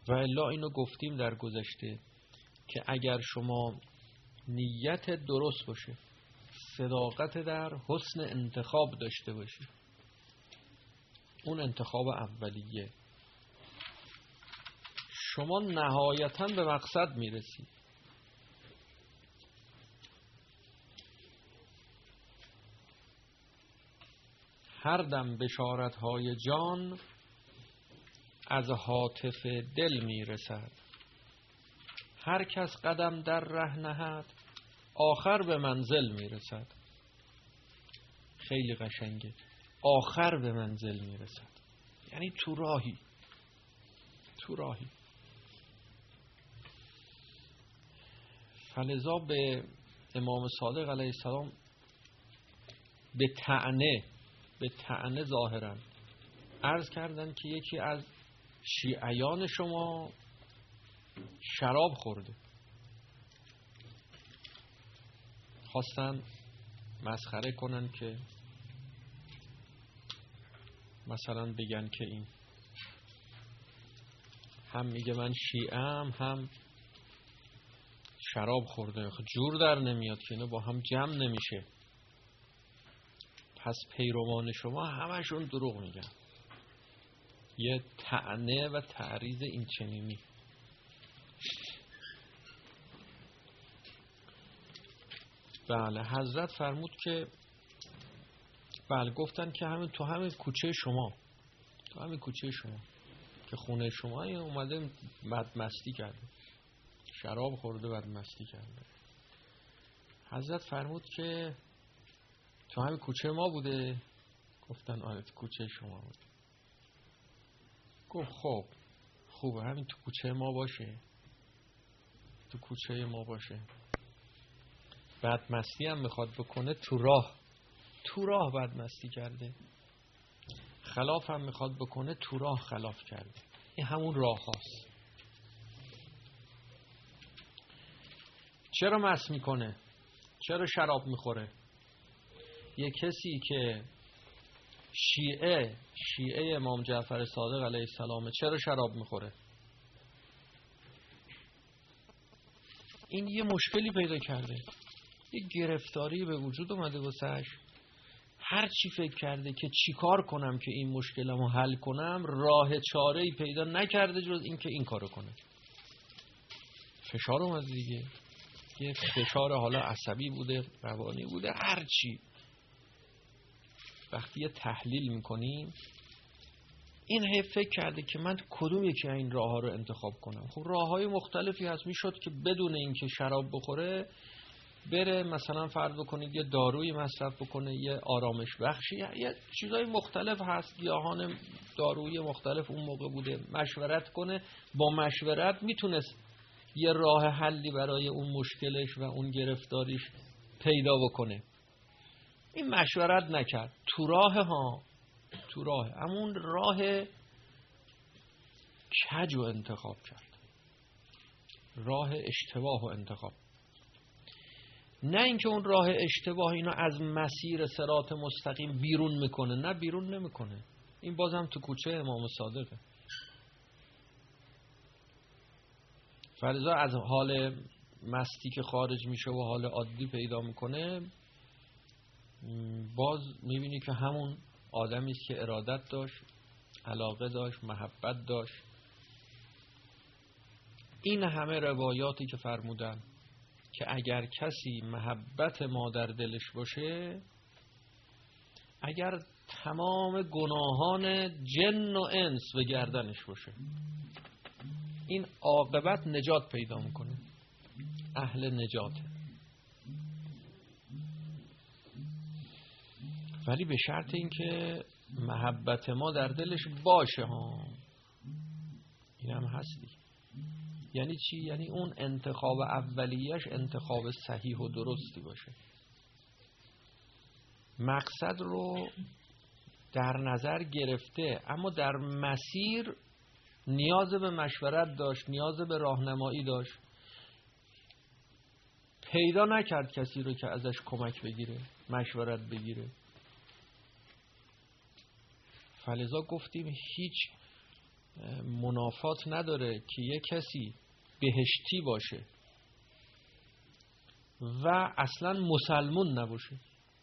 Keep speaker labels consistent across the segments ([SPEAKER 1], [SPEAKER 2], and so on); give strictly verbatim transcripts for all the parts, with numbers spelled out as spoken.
[SPEAKER 1] و الا اینو گفتیم در گذشته که اگر شما نیت درست باشه، صداقت در حسن انتخاب داشته باشی، اون انتخاب اولیه، شما نهایتاً به مقصد میرسی. هر دم بشارت‌های جان از هاتف دل میرسد. هر کس قدم در ره نهد آخر به منزل میرسد. خیلی قشنگه. آخر به منزل میرسد، یعنی تو راهی تو راهی فلذا به امام صادق علیه السلام به طعنه به طعنه ظاهرا عرض کردن که یکی از شیعیان شما شراب خورده. خواستن مسخره کنن که مثلا بگن که این هم میگه من شیعم هم شراب خورده، جور در نمیاد که اینو با هم جمع نمیشه، پس پیروان شما همشون دروغ میگن. یه طعنه و تعریض این چنینی. بله حضرت فرمود که بله گفتن که همین تو همین کوچه شما تو همین کوچه شما که خونه شما این اومده بدمستی کرده، شراب خورده بدمستی کرده. حضرت فرمود که تو همین کوچه ما بوده؟ گفتن آره تو کوچه شما بوده. گفت خب خوبه همین تو کوچه ما باشه، تو کوچه ما باشه. بدمستی هم میخواد بکنه تو راه تو راه بدمستی کرده، خلاف هم میخواد بکنه تو راه خلاف کرده. این همون راه هاست. چرا مست میکنه؟ چرا شراب میخوره؟ یه کسی که شیعه شیعه امام جعفر صادق علیه السلام چرا شراب میخوره؟ این یه مشکلی پیدا کرده، یه گرفتاری به وجود اومده واسش. هر چی فکر کرده که چیکار کنم که این مشکلمو حل کنم، راه چاره‌ای پیدا نکرده جز این که این کارو کنه. فشار اومده دیگه، یه فشار حالا عصبی بوده، روانی بوده، هر چی. وقتی یه تحلیل میکنیم این هی فکر کرده که من کدوم یکی این راه ها رو انتخاب کنم. خب راه های مختلفی هست. میشد که بدون اینکه شراب بخوره بره مثلا فرض بکنید یه داروی مصرف بکنه، یه آرامش بخشی، یه چیزای مختلف هست، گیاهان دارویی مختلف اون موقع بوده، مشورت کنه. با مشورت میتونست یه راه حلی برای اون مشکلش و اون گرفتاریش پیدا بکنه. این مشورت نکرد، تو راه ها تو راه همون راه کج رو انتخاب کرد، راه اشتباه رو انتخاب. نه اینکه اون راه اشتباه اینو از مسیر صراط مستقیم بیرون میکنه، نه بیرون نمیکنه، این بازم تو کوچه امام صادقه. فلذا از حال مستی که خارج میشه و حال عادی پیدا میکنه، باز میبینی که همون آدمی است که ارادت داشت، علاقه داشت، محبت داشت. این همه روایاتی که فرمودن که اگر کسی محبت ما در دلش باشه، اگر تمام گناهان جن و انس به گردنش باشه، این عاقبت نجات پیدا میکنه، اهل نجاته. ولی به شرط اینکه محبت ما در دلش باشه ها. این هم هستی. یعنی چی؟ یعنی اون انتخاب اولیش انتخاب صحیح و درستی باشه. مقصد رو در نظر گرفته اما در مسیر نیاز به مشورت داشت، نیاز به راهنمایی داشت، پیدا نکرد کسی رو که ازش کمک بگیره، مشورت بگیره. فلذا گفتیم هیچ منافات نداره که یک کسی بهشتی باشه و اصلا مسلمون نباشه.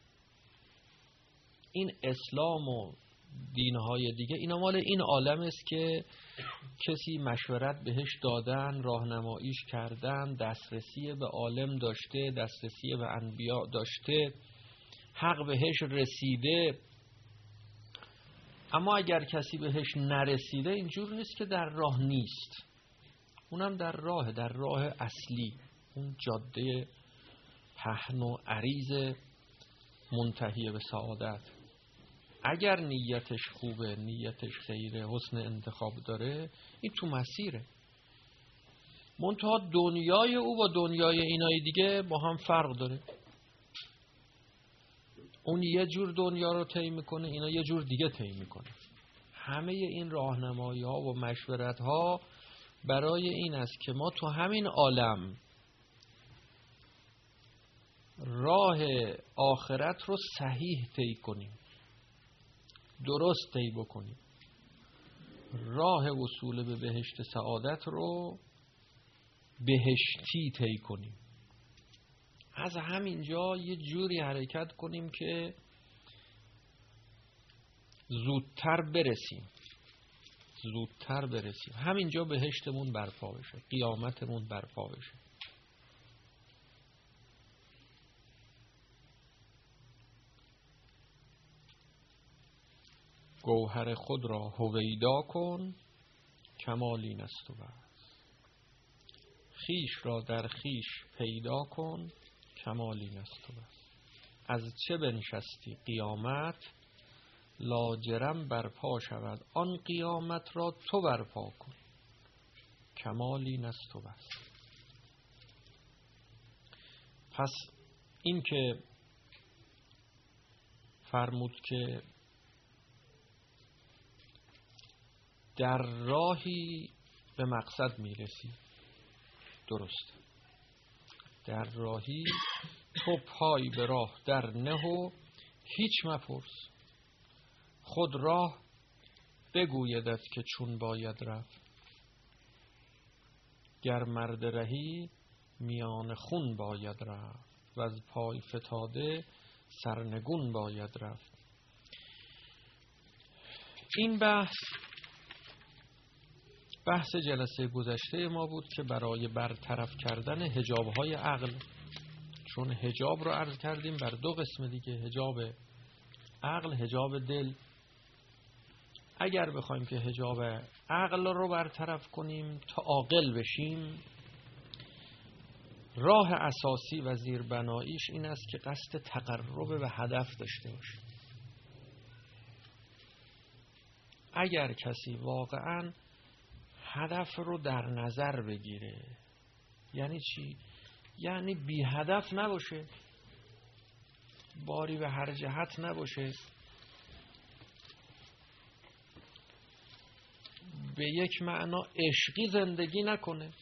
[SPEAKER 1] این اسلام و دینهای دیگه اینا مال این عالم است که کسی مشورت بهش دادن، راهنماییش کردن، دسترسی به عالم داشته، دسترسی به انبیا داشته، حق بهش رسیده. اما اگر کسی بهش نرسیده اینجور نیست که در راه نیست، اونم در راه، در راه اصلی، اون جاده پهن و عریض منتهی به سعادت. اگر نیتش خوبه، نیتش خیره، حسن انتخاب داره، این تو مسیره. منتها دنیای او با دنیای اینای دیگه با هم فرق داره. اون یه جور دنیا رو طی میکنه، اینا یه جور دیگه طی میکنه. همه این راهنمایی ها و مشورت ها برای این است که ما تو همین عالم راه آخرت رو صحیح طی کنیم، درست طی بکنیم، راه وصول به بهشت سعادت رو بهشتی طی کنیم. از همینجا یه جوری حرکت کنیم که زودتر برسیم، زودتر برسیم، همینجا بهشتمون برپا بشه، قیامتمون برپا بشه. گوهر خود را هویدا کن، کمال این است و بس. خیش را در خیش پیدا کن، کمال این است و بس. از چه بنشستی قیامت، لاجرم برپا شود آن قیامت را تو برپا کن، کمال این است و بس. پس این که فرمود که در راهی به مقصد میرسی، درست، در راهی تو پای به راه در نه و هیچ مپرس، خود راه بگویدت که چون باید رفت. گر مرد رهی میان خون باید رفت، و از پای فتاده سرنگون باید رفت. این بحث بحث جلسه گذشته ما بود که برای برطرف کردن حجاب‌های عقل، چون حجاب رو عرض کردیم بر دو قسم دیگه، حجاب عقل، حجاب دل. اگر بخوایم که حجاب عقل رو برطرف کنیم تا عاقل بشیم، راه اساسی و زیربناییش این است که قصد تقرب به هدف داشته باشیم. اگر کسی واقعاً هدف رو در نظر بگیره، یعنی چی؟ یعنی بی هدف نباشه، باری به هر جهت نباشه، به یک معنا عشقی زندگی نکنه،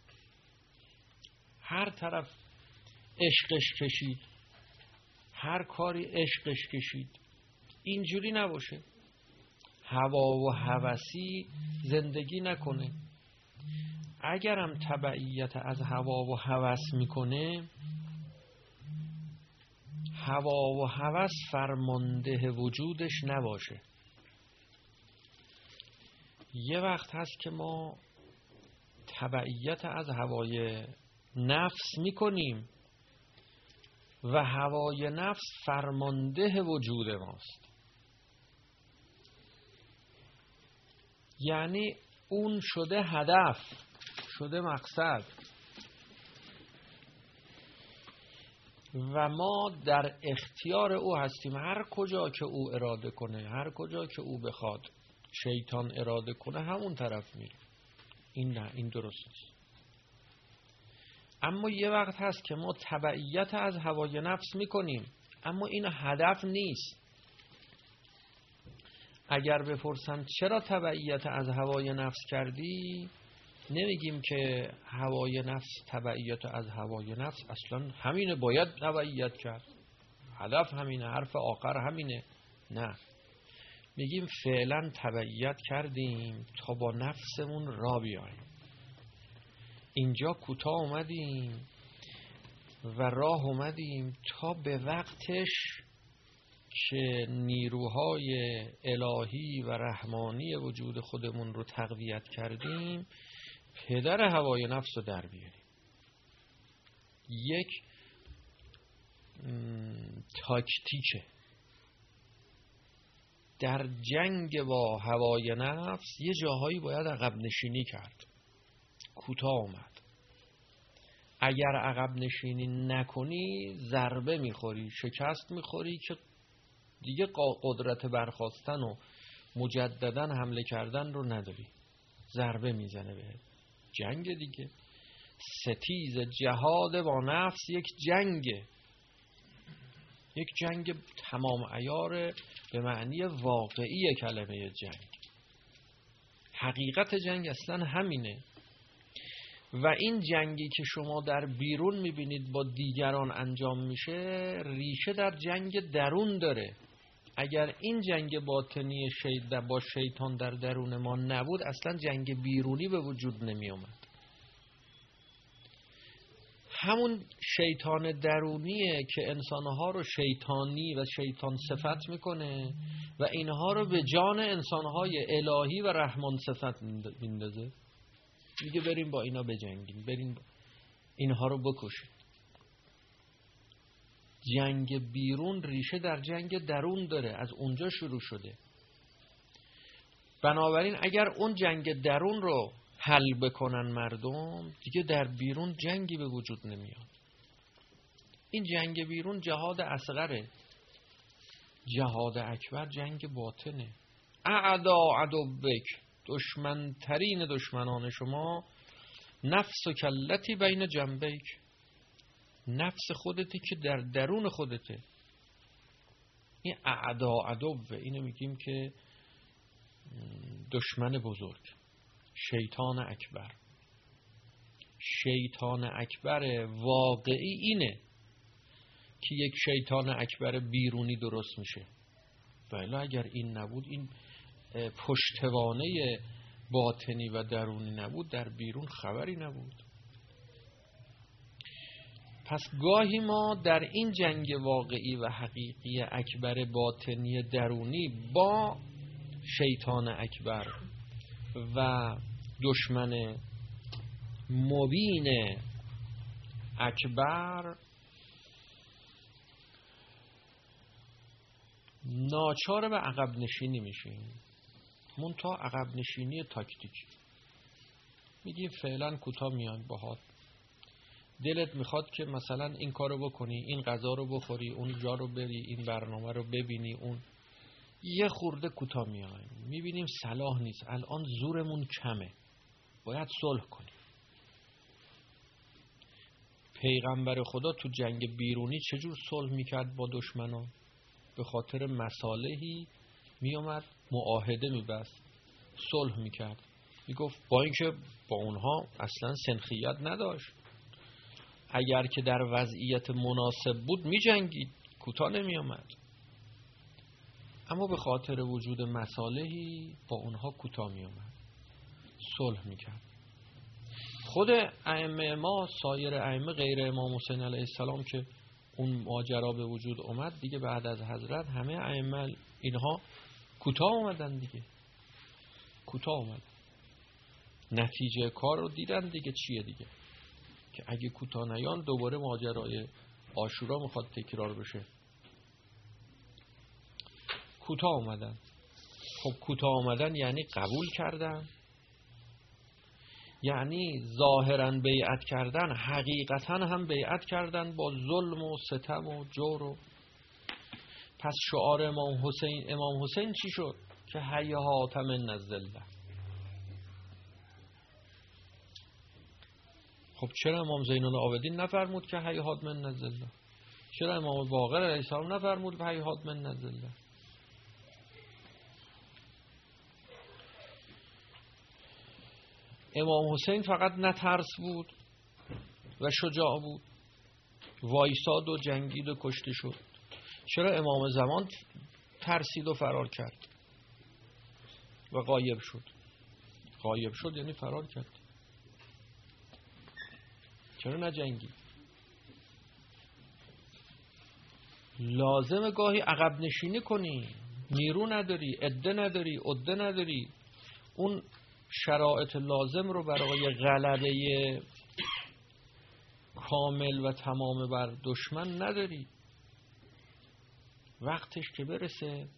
[SPEAKER 1] هر طرف عشقش کشید، هر کاری عشقش کشید، اینجوری نباشه، هوا و هوسی زندگی نکنه. اگرم تبعیت از هوا و هوس میکنه، هوا و هوس فرمانده وجودش نباشه. یه وقت هست که ما تبعیت از هوای نفس میکنیم و هوای نفس فرمانده وجود ماست، یعنی اون شده هدف، شده مقصد، و ما در اختیار او هستیم. هر کجا که او اراده کنه، هر کجا که او بخواد، شیطان اراده کنه همون طرف میره. این نه، این درست نیست. اما یه وقت هست که ما تبعیت از هوای نفس میکنیم، اما این هدف نیست. اگر بپرسن چرا تبعیت از هوای نفس کردی، نمیگیم که هوای نفس، تبعیت از هوای نفس اصلا همینه، باید تبعیت کرد، هدف همینه، حرف آخر همینه. نه، میگیم فعلا تبعیت کردیم تا با نفسمون را بیاییم. اینجا کوتاه اومدیم و راه اومدیم تا به وقتش که نیروهای الهی و رحمانی وجود خودمون رو تقویت کردیم پدر هوای نفس رو در بیاریم. یک تاکتیکه در جنگ با هوای نفس. یه جاهایی باید عقب نشینی کرد، کوتاه اومد. اگر عقب نشینی نکنی ضربه میخوری، شکست میخوری که دیگه قدرت برخاستن و مجددا حمله کردن رو نداری، ضربه میزنه بهت. جنگ دیگه، ستیز جهاد با نفس یک جنگه، یک جنگ تمام عیار به معنی واقعی کلمه جنگ. حقیقت جنگ اصلا همینه. و این جنگی که شما در بیرون میبینید با دیگران انجام میشه ریشه در جنگ درون داره. اگر این جنگ باطنی شید با شیطان در درون ما نبود اصلا جنگ بیرونی به وجود نمی اومد. همون شیطان درونیه که انسانها رو شیطانی و شیطان صفت میکنه و اینها رو به جان انسانهای الهی و رحمان صفت میندازه. میگه بریم با اینا بجنگیم، بریم با اینها رو بکشیم. جنگ بیرون ریشه در جنگ درون داره، از اونجا شروع شده. بنابراین اگر اون جنگ درون رو حل بکنن مردم، دیگه در بیرون جنگی به وجود نمیاد. این جنگ بیرون جهاد اصغره، جهاد اکبر جنگ باطنه. اعدا عدوک، دشمن ترین دشمنان شما نفس و کلتی بین جنبیک، نفس خودتی که در درون خودته. این اعدا عدوه، اینو میگیم که دشمن بزرگ، شیطان اکبر. شیطان اکبر واقعی اینه که یک شیطان اکبر بیرونی درست میشه. ولی اگر این نبود، این پشتوانه باطنی و درونی نبود، در بیرون خبری نبود. پس گاهی ما در این جنگ واقعی و حقیقی اکبر باطنی درونی با شیطان اکبر و دشمن مبین اکبر ناچار به عقب نشینی میشیم. منتها عقب نشینی تاکتیکی. میگیم فعلا کوتاه میایم باهات، دلت میخواد که مثلا این کارو بکنی، این غذا رو بخوری، اون جا رو بری، این برنامه رو ببینی، اون یه خورده کوتاه میایم. میبینیم صلاح نیست، الان زورمون کمه، باید صلح کنیم. پیغمبر خدا تو جنگ بیرونی چجور صلح میکرد با دشمنان؟ به خاطر مصالحی میومد معاهده میبست، صلح میکرد. میگفت با اینکه با اونها اصلا سنخیت نداشت، اگر که در وضعیت مناسب بود میجنگید، کوتاه نمیومد، اما به خاطر وجود مصالحی با اونها کوتاه میومد، صلح میکرد. خود ائمه ما، سایر ائمه غیر امام حسین علیه السلام که اون ماجرا به وجود اومد دیگه، بعد از حضرت همه ائمه اینها کوتاه اومدن دیگه، کوتاه اومدن. نتیجه کار رو دیدن دیگه چیه دیگه، که اگه کوتاه نیان دوباره ماجرای عاشورا میخواد تکرار بشه. کوتاه اومدن. خب کوتاه اومدن یعنی قبول کردن، یعنی ظاهرا بیعت کردن، حقیقتا هم بیعت کردن با ظلم و ستم و جور. و پس شعار امام حسین امام حسین چی شد؟ که حی حاتم النزله. خب چرا امام زین العابدین نفرمود که حی حاتم النزله؟ چرا امام باقر علیه السلام نفرمود حی حاتم النزله؟ امام حسین فقط نه ترس بود و شجاع بود، وایساد و جنگید و کشته شد. چرا امام زمان ترسید و فرار کرد؟ و غایب شد. غایب شد یعنی فرار کرد. چرا نجنگی؟ لازم گاهی عقب نشینی کنی. نیرو نداری، عده نداری، عده نداری، اون شرایط لازم رو برای غلبه کامل و تمام بر دشمن نداری. وقتش که برسه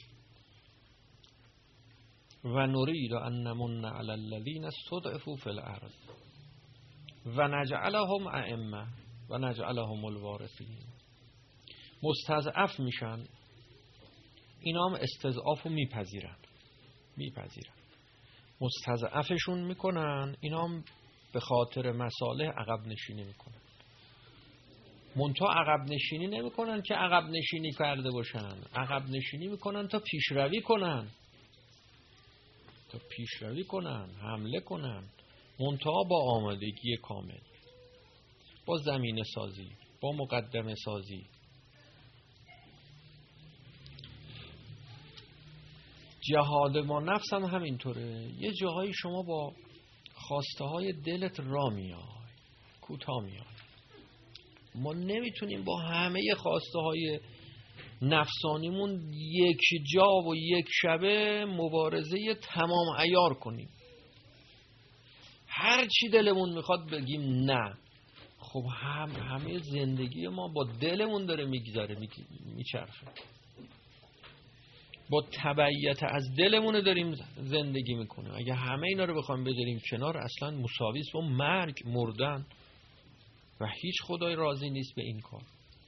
[SPEAKER 1] و نرید ان نمن علی الذین استضعفوا فی الارض و نجعلهم ائمه و نجعلهم الوارثین. مستضعف میشن، اینا هم استضعاف رو میپذیرن میپذیرن مستضعفشون میکنن، اینا هم به خاطر مصالح عقب نشینی میکنن. منتها عقب نشینی نمیکنن که عقب نشینی کرده باشن، عقب نشینی میکنن تا پیشروی کنن تا پیشروی کنن حمله کنن، منتها با آمادگی کامل، با زمینه سازی، با مقدمه سازی. جهاد ما نفس هم همینطوره. یه جاهایی شما با خواسته های دلت را میای، کوتاه میای. ما نمیتونیم با همه خواسته های نفسانیمون یک جا و یک شبه مبارزه تمام عیار کنیم. هر چی دلمون میخواد بگیم نه. خب هم همه زندگی ما با دلمون داره میگذره، میچرخه. با تبعیت از دلمون داریم زندگی میکنیم. اگه همه اینا رو بخوایم بذاریم کنار، اصلا مساوی است با مرگ، مردن، و هیچ خدای راضی نیست به این کار.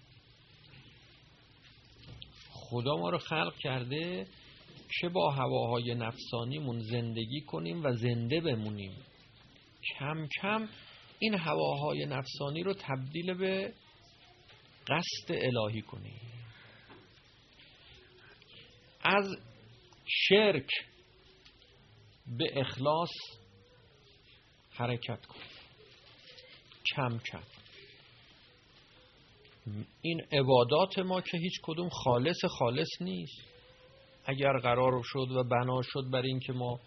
[SPEAKER 1] خدا ما رو خلق کرده که با هواهای نفسانیمون زندگی کنیم و زنده بمونیم. کم کم این هواهای نفسانی رو تبدیل به قصد الهی کنیم. از شرک به اخلاص حرکت کن. کم کم این عبادات ما که هیچ کدوم خالص خالص نیست. اگر قرار شد و بنا شد بر این که ما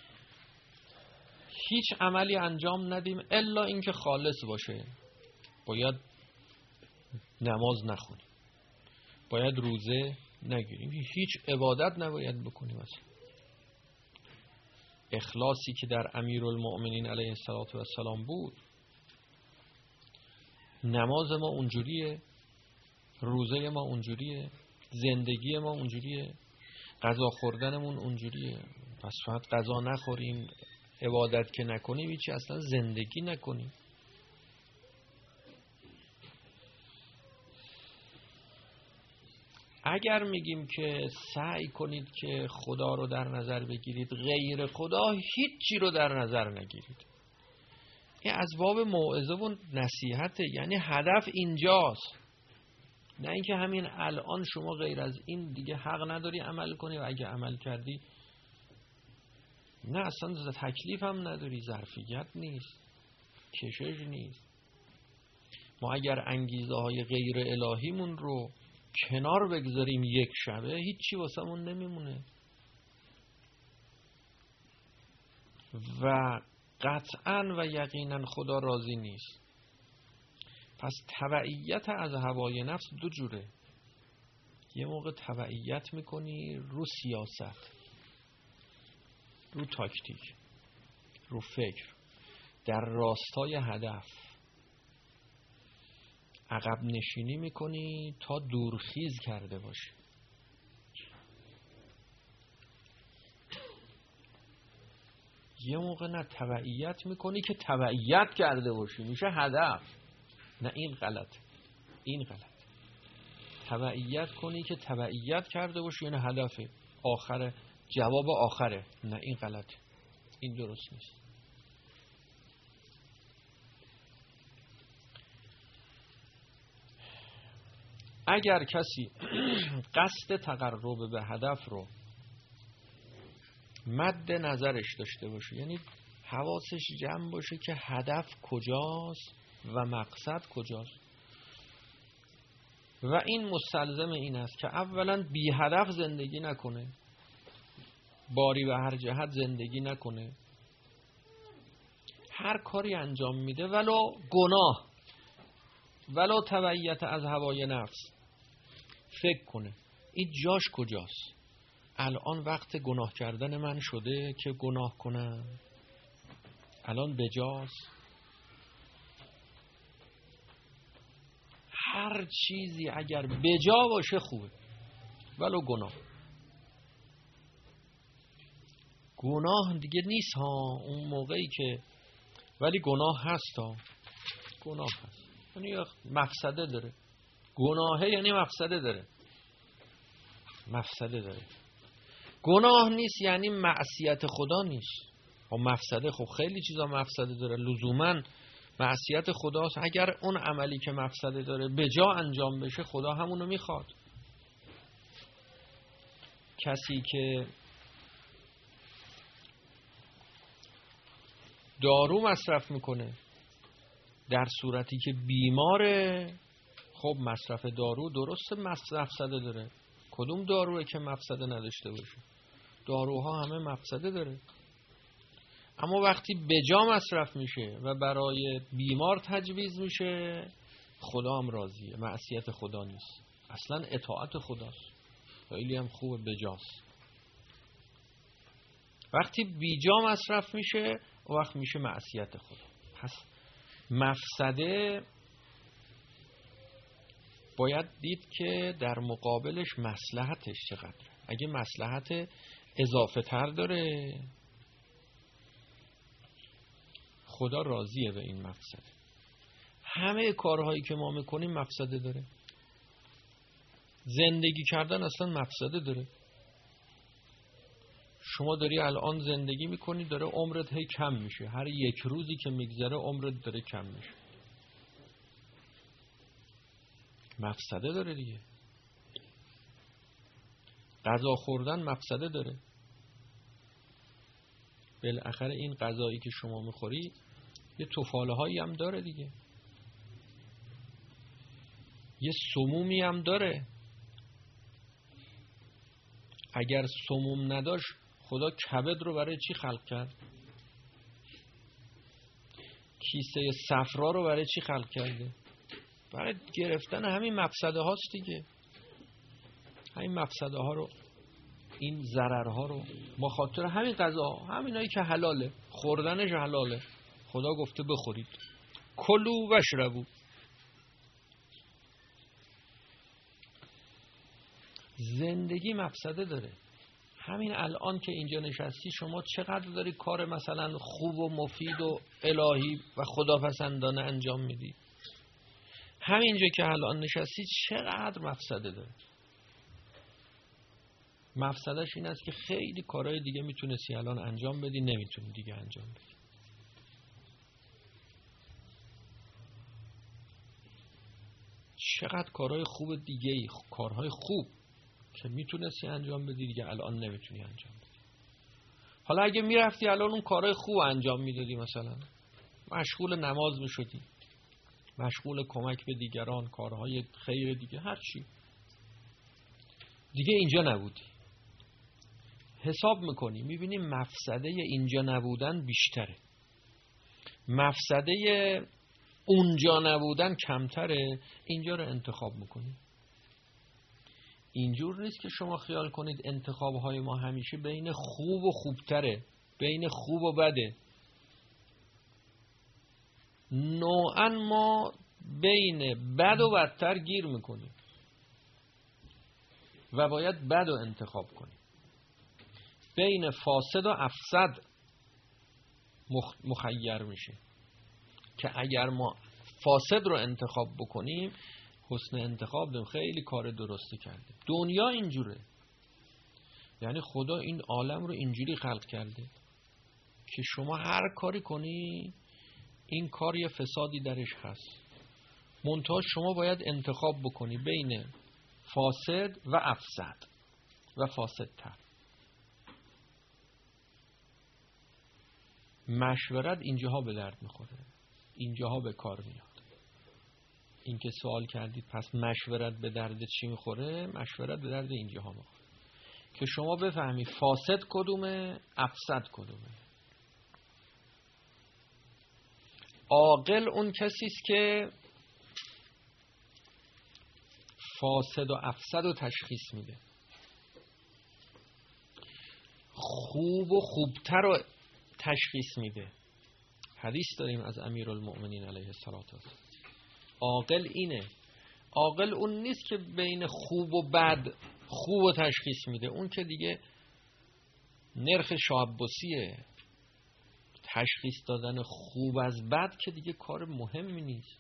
[SPEAKER 1] هیچ عملی انجام ندیم الا این که خالص باشه، باید نماز نخونیم، باید روزه نگیریم، هیچ عبادت نباید بکنیم. اصلا اخلاصی که در امیرالمؤمنین علیه السلام بود، نماز ما اونجوریه، روزه ما اونجوریه، زندگی ما اونجوریه، غذا خوردنمون اونجوریه. پس فقط غذا نخوریم، عبادت که نکنیم، هیچی اصلا زندگی نکنیم. اگر میگیم که سعی کنید که خدا رو در نظر بگیرید، غیر خدا هیچی رو در نظر نگیرید. این از باب موعظه و نصیحته، یعنی هدف اینجاست، نه اینکه همین الان شما غیر از این دیگه حق نداری عمل کنی و اگه عمل کردی نه اصلا تکلیف هم نداری، ظرفیت نیست، کشش نیست. ما اگر انگیزه های غیر الهیمون رو کنار بگذاریم یک شبه، هیچی واسه مون نمیمونه. و قطعاً و یقیناً خدا راضی نیست. پس تبعیت از هوای نفس دو جوره. یه موقع تبعیت میکنی رو سیاست، رو تاکتیک، رو فکر، در راستای هدف عقب نشینی میکنی تا دورخیز کرده باشی. یه موقع نه تبعیت میکنی که تبعیت کرده باشی، میشه هدف. نه این غلط، این غلط. تبعیت کنی که تبعیت کرده باشی یعنی هدف آخره، جواب آخره. نه این غلط، این درست نیست. اگر کسی قصد تقرب به هدف رو مد نظرش داشته باشه، یعنی حواسش جمع باشه که هدف کجاست و مقصد کجاست، و این مستلزم این است که اولا بی هدف زندگی نکنه، باری به هر جهت زندگی نکنه، هر کاری انجام میده ولو گناه، ولو تبعیت از هوای نفس، فکر کنه این جاش کجاست؟ الان وقت گناه کردن من شده که گناه کنم؟ الان بجاست؟ هر چیزی اگر بجا باشه خوبه، ولو گناه. گناه دیگه نیست ها اون موقعی که، ولی گناه هست ها، گناه هست یعنی مفسده داره. گناهه یعنی مفسده داره، مفسده داره. گناه نیست یعنی معصیت خدا نیست. خب مفسده، خب خیلی چیزا مفسده داره، لزوما معصیت خداست. اگر اون عملی که مفسده داره به جا انجام بشه خدا همونو میخواد. کسی که دارو مصرف میکنه در صورتی که بیماره، خب مصرف دارو درسته مفسده داره. کدوم داروه که مفسده نداشته باشه؟ داروها همه مفسده داره. اما وقتی به جا مصرف میشه و برای بیمار تجویز میشه، خدا هم راضیه، معصیت خدا نیست، اصلا اطاعت خداست، خیلی هم خوبه، به جاست. وقتی بی جا مصرف میشه اون وقت میشه معصیت خدا. پس مفسده باید دید که در مقابلش مصلحتش چقدره. اگه مصلحت اضافه تر داره خدا راضیه به این مفسده. همه کارهایی که ما میکنیم مفسده داره. زندگی کردن اصلا مفسده داره. شما داری الان زندگی میکنی، داره عمرت هی کم میشه، هر یک روزی که میگذره عمرت داره کم میشه، مفسده داره دیگه. غذا خوردن مفسده داره. بالاخره این غذایی که شما میخوری یه تفاله هایی هم داره دیگه، یه سمومی هم داره. اگر سموم نداشت خدا کبد رو برای چی خلق کرد؟ کیسه صفرا رو برای چی خلق کرده؟ برای گرفتن همین مفسده هاست دیگه. همین مفسده ها رو، این ضرر ها رو با خاطر همین غذا، همینایی که حلاله، خوردنش حلاله، خدا گفته بخورید، کلوا واشربوا. زندگی مفسده داره. همین الان که اینجا نشستی شما چقدر داری کار مثلا خوب و مفید و الهی و خداپسندانه انجام میدی؟ همینجا که الان نشستی چقدر مفسده داره. مفسدش این است که خیلی کارهای دیگه میتونستی الان انجام بدی، نمیتونی دیگه انجام بدی. چقدر کارهای خوب دیگه ای، کارهای خوب که میتونستی انجام بدی دیگه الان نمیتونی انجام بدی. حالا اگه میرفتی الان اون کارهای خوب انجام میدادی، مثلا مشغول نماز میشدی، مشغول کمک به دیگران، کارهای خیر دیگه، هر چی دیگه، اینجا نبودی. حساب میکنی میبینی مفسده اینجا نبودن بیشتره، مفسده اونجا نبودن کمتره. اینجا رو انتخاب میکنی. اینجور نیست که شما خیال کنید انتخابهای ما همیشه بین خوب و خوبتره، بین خوب و بده. نوعا ما بین بد و بدتر گیر میکنیم و باید بد رو انتخاب کنیم. بین فاسد و افسد مخیر میشه که اگر ما فاسد رو انتخاب بکنیم حسن انتخاب دیم، خیلی کار درستی کردیم. دنیا اینجوره، یعنی خدا این عالم رو اینجوری خلق کرده که شما هر کاری کنی این کار یه فسادی درش هست، منتها شما باید انتخاب بکنی بین فاسد و افسد و فاسدتر. مشورت اینجاها به درد میخوره، اینجاها به کار میاد. این که سوال کردید پس مشورت به درد چی میخوره؟ مشورت به درد اینجاها میخوره. که شما بفهمی فاسد کدومه، افسد کدومه. عاقل اون کسی است که فاسد و افسد رو تشخیص میده، خوب و خوبتر رو تشخیص میده. حدیث داریم از امیرالمؤمنین علیه السلام. عاقل اینه. عاقل اون نیست که بین خوب و بد خوب و تشخیص میده، اون که دیگه نرخ شابوسیه. تشخیص دادن خوب از بد که دیگه کار مهمی نیست.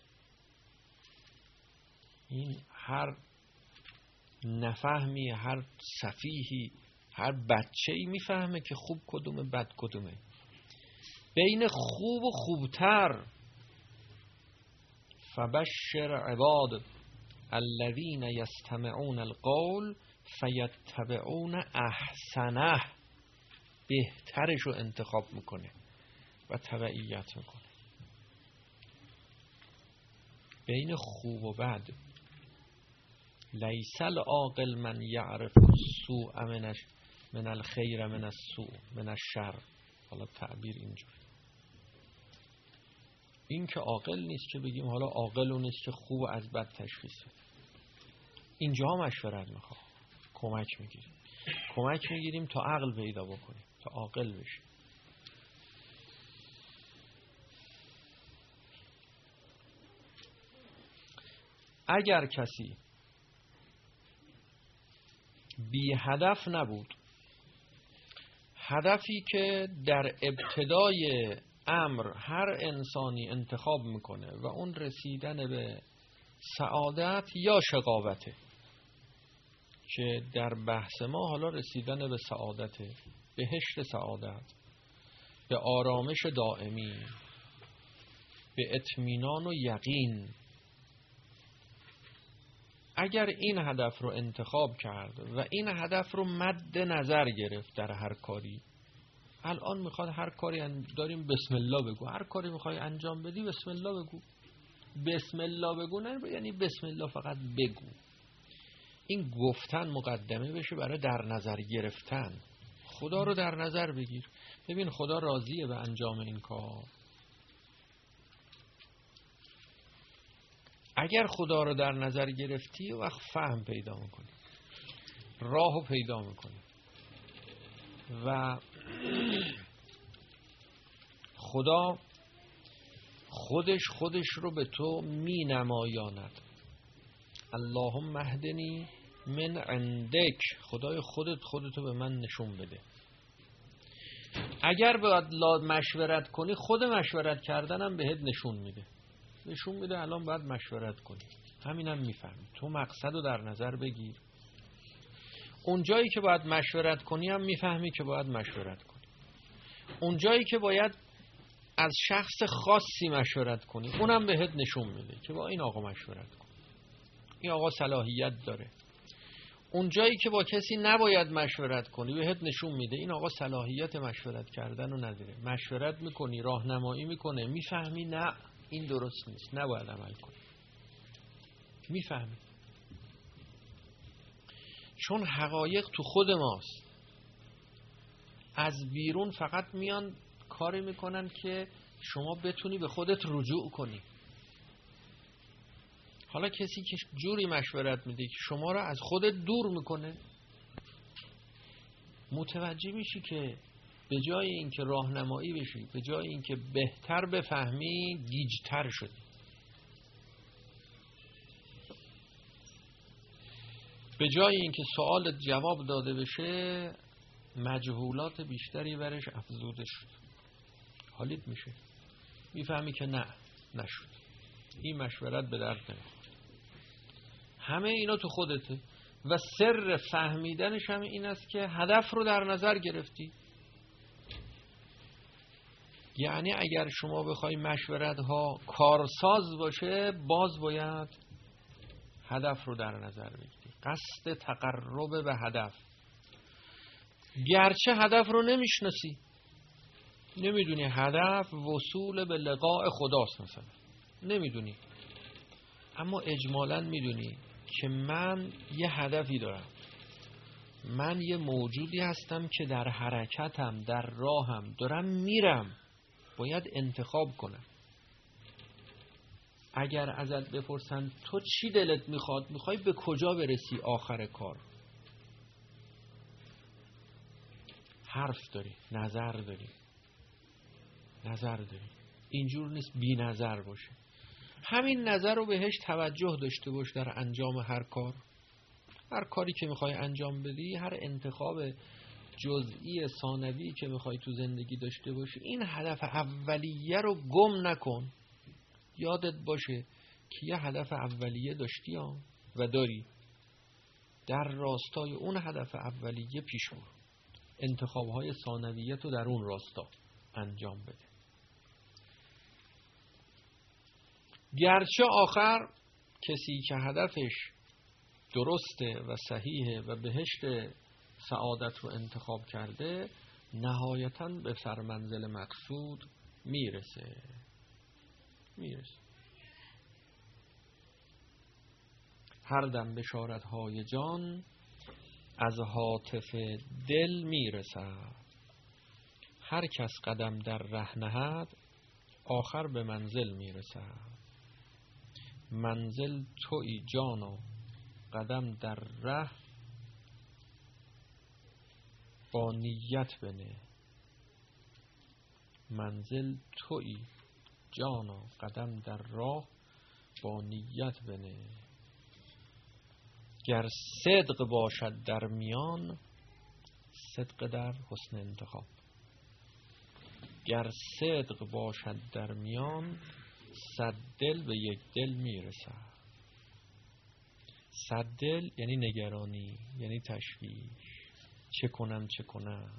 [SPEAKER 1] این هر نفهمی، هر سفیهی، هر بچه‌ای میفهمه که خوب کدومه بد کدومه. بین خوب و خوبتر فبشر عباد الذین یستمعون القول فیتبعون احسنه، بهترش رو انتخاب میکنه و تبعیت میکنه. بین خوب و بد. لیس العاقل من یعرف السوء من من الخیر من السوء من الشر. حالا تعبیر اینجوری. این که عاقل نیست که بگیم حالا عاقل اون نیست که خوب از بد تشخیص بده. اینجا مشورت میخواد، کمک میگیریم کمک میگیریم تا عقل پیدا بکنیم، تا عاقل بشیم. اگر کسی بی هدف نبود، هدفی که در ابتدای امر هر انسانی انتخاب میکنه و اون رسیدن به سعادت یا شقاوته، که در بحث ما حالا رسیدن به سعادته، بهشت سعادت، به آرامش دائمی، به اطمینان و یقین. اگر این هدف رو انتخاب کرد و این هدف رو مد نظر گرفت در هر کاری، الان میخواد هر کاری داریم بسم الله بگو، هر کاری میخوای انجام بدی بسم الله بگو. بسم الله بگو نه یعنی بسم الله فقط بگو. این گفتن مقدمه بشه برای در نظر گرفتن. خدا رو در نظر بگیر، ببین خدا راضیه به انجام این کار. اگر خدا رو در نظر گرفتی وقت فهم پیدا میکنی، راهو پیدا میکنی و خدا خودش خودش رو به تو می نمایاند. اللهم اهدنی من عندک، خدای خودت خودتو به من نشون بده. اگر باید مشورت کنی، خود مشورت کردنم بهت نشون میده نشون میده الان باید مشورت کنی. همینم میفهمی. تو مقصد رو در نظر بگیر. اون جایی که باید مشورت کنی هم میفهمی که باید مشورت کنی. اون جایی که باید از شخص خاصی مشورت کنی اونم بهت نشون میده که با این آقا مشورت کن، این آقا صلاحیت داره. اون جایی که با کسی نباید مشورت کنی بهت نشون میده این آقا صلاحیت مشورت کردن رو نداره. مشورت میکنی، راهنمایی میکنه، میفهمی نه این درست نیست، نباید عمل کنی. میفهمی. چون حقایق تو خود ماست. از بیرون فقط میان کاری میکنن که شما بتونی به خودت رجوع کنی. حالا کسی که جوری مشورت میده که شما را از خودت دور میکنه، متوجه میشی که به جای اینکه راهنمایی بشی، به جای اینکه بهتر بفهمی، گیجتر شدی. به جای اینکه سوالت جواب داده بشه، مجهولات بیشتری برش افزوده شد. حالیت میشه، میفهمی که نه نشد، این مشورت به درد نمیخوره. همه اینا تو خودته و سر فهمیدنش هم این است که هدف رو در نظر گرفتی. یعنی اگر شما بخوای مشورت ها کارساز باشه، باز باید هدف رو در نظر بگیری. قصد تقرب به هدف. گرچه هدف رو نمیشناسی، نمیدونی هدف وصول به لقاء خداست مثلا، نمیدونی، اما اجمالاً میدونی که من یه هدفی دارم، من یه موجودی هستم که در حرکتم، در راهم، دارم میرم، باید انتخاب کنم. اگر ازت بپرسن تو چی دلت میخواد، میخوای به کجا برسی آخر کار، حرف داری، نظر داری، نظر داری. اینجور نیست بی نظر باشه. همین نظر رو بهش توجه داشته باش در انجام هر کار. هر کاری که میخوای انجام بدی، هر انتخاب جزئی ثانوی که میخوای تو زندگی داشته باشی، این هدف اولیه رو گم نکن. یادت باشه که یه هدف اولیه داشتی و داری. در راستای اون هدف اولیه پیش برو. انتخابهای ثانویه تو در اون راستا انجام بده. گرچه آخر کسی که هدفش درسته و صحیحه و بهشت سعادت رو انتخاب کرده، نهایتاً به سرمنزل مقصود میرسه. میرسه. هر دم بشارت‌های جان از هاتف دل میرسد. هر کس قدم در ره نهد آخر به منزل میرسد. منزل تویی جانا قدم در ره با نیت بنه. منزل تویی جانا قدم در راه با نیت بنه. گر صدق باشد در میان، صدق در حسن انتخاب. گر صدق باشد در میان، صد دل به یک دل میرسد. صد دل یعنی نگرانی، یعنی تشویش، چه کنم چه کنم.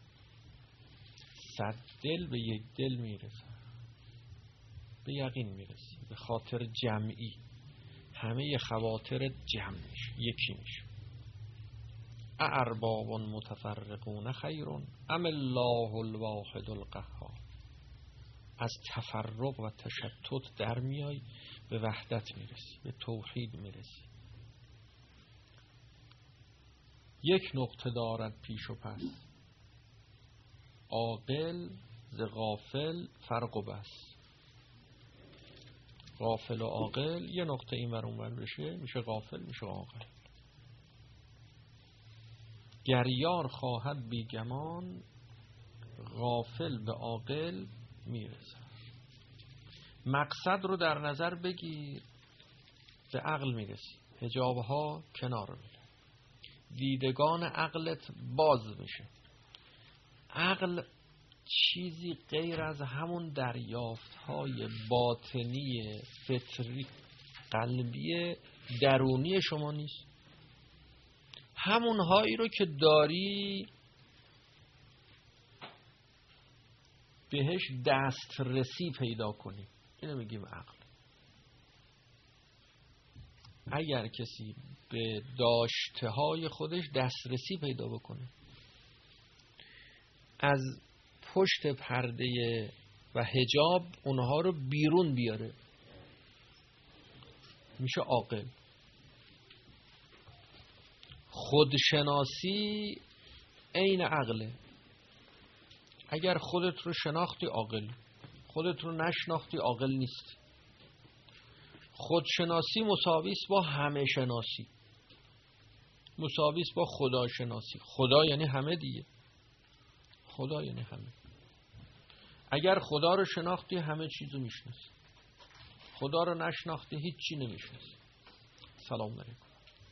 [SPEAKER 1] صد دل به یک دل میرسد، به یقین میرسی، به خاطر جمعی. همه خواطر جمع میشه، یکی میشه. ارباب متفرقون خیرون ام الله الواحد القهار. از تفرق و تشتت در میای، به وحدت میرسی، به توحید میرسی. یک نقطه دارد پیش و پس، عاقل ز غافل فرق و بس. غافل و عاقل یه نقطه این ور اون ور بشه، میشه غافل، میشه عاقل. گر یار خواهد بیگمان، غافل به عاقل میرسد. مقصد رو در نظر بگیر، به عقل میرسی. حجابها کنار میره، دیدگان عقلت باز میشه. عقل چیزی غیر از همون دریافت‌های باطنی، فطری، قلبی، درونی شما نیست. همونهایی رو که داری بهش دسترسی پیدا کنی، اینو میگیم عقل. اگر کسی به داشته‌های خودش دسترسی پیدا بکنه، از پشت پرده و حجاب اونها رو بیرون بیاره، میشه عاقل. خودشناسی عین عقله. اگر خودت رو شناختی عاقل، خودت رو نشناختی عاقل نیست. خودشناسی مساوی است با همه شناسی، مساوی است با خدا شناسی. خدا یعنی همه دیگه، خدا یعنی همه. اگر خدا رو شناختی همه چیزو میشناسی، خدا رو نشناختی هیچی نمیشناسی. سلام علیکم.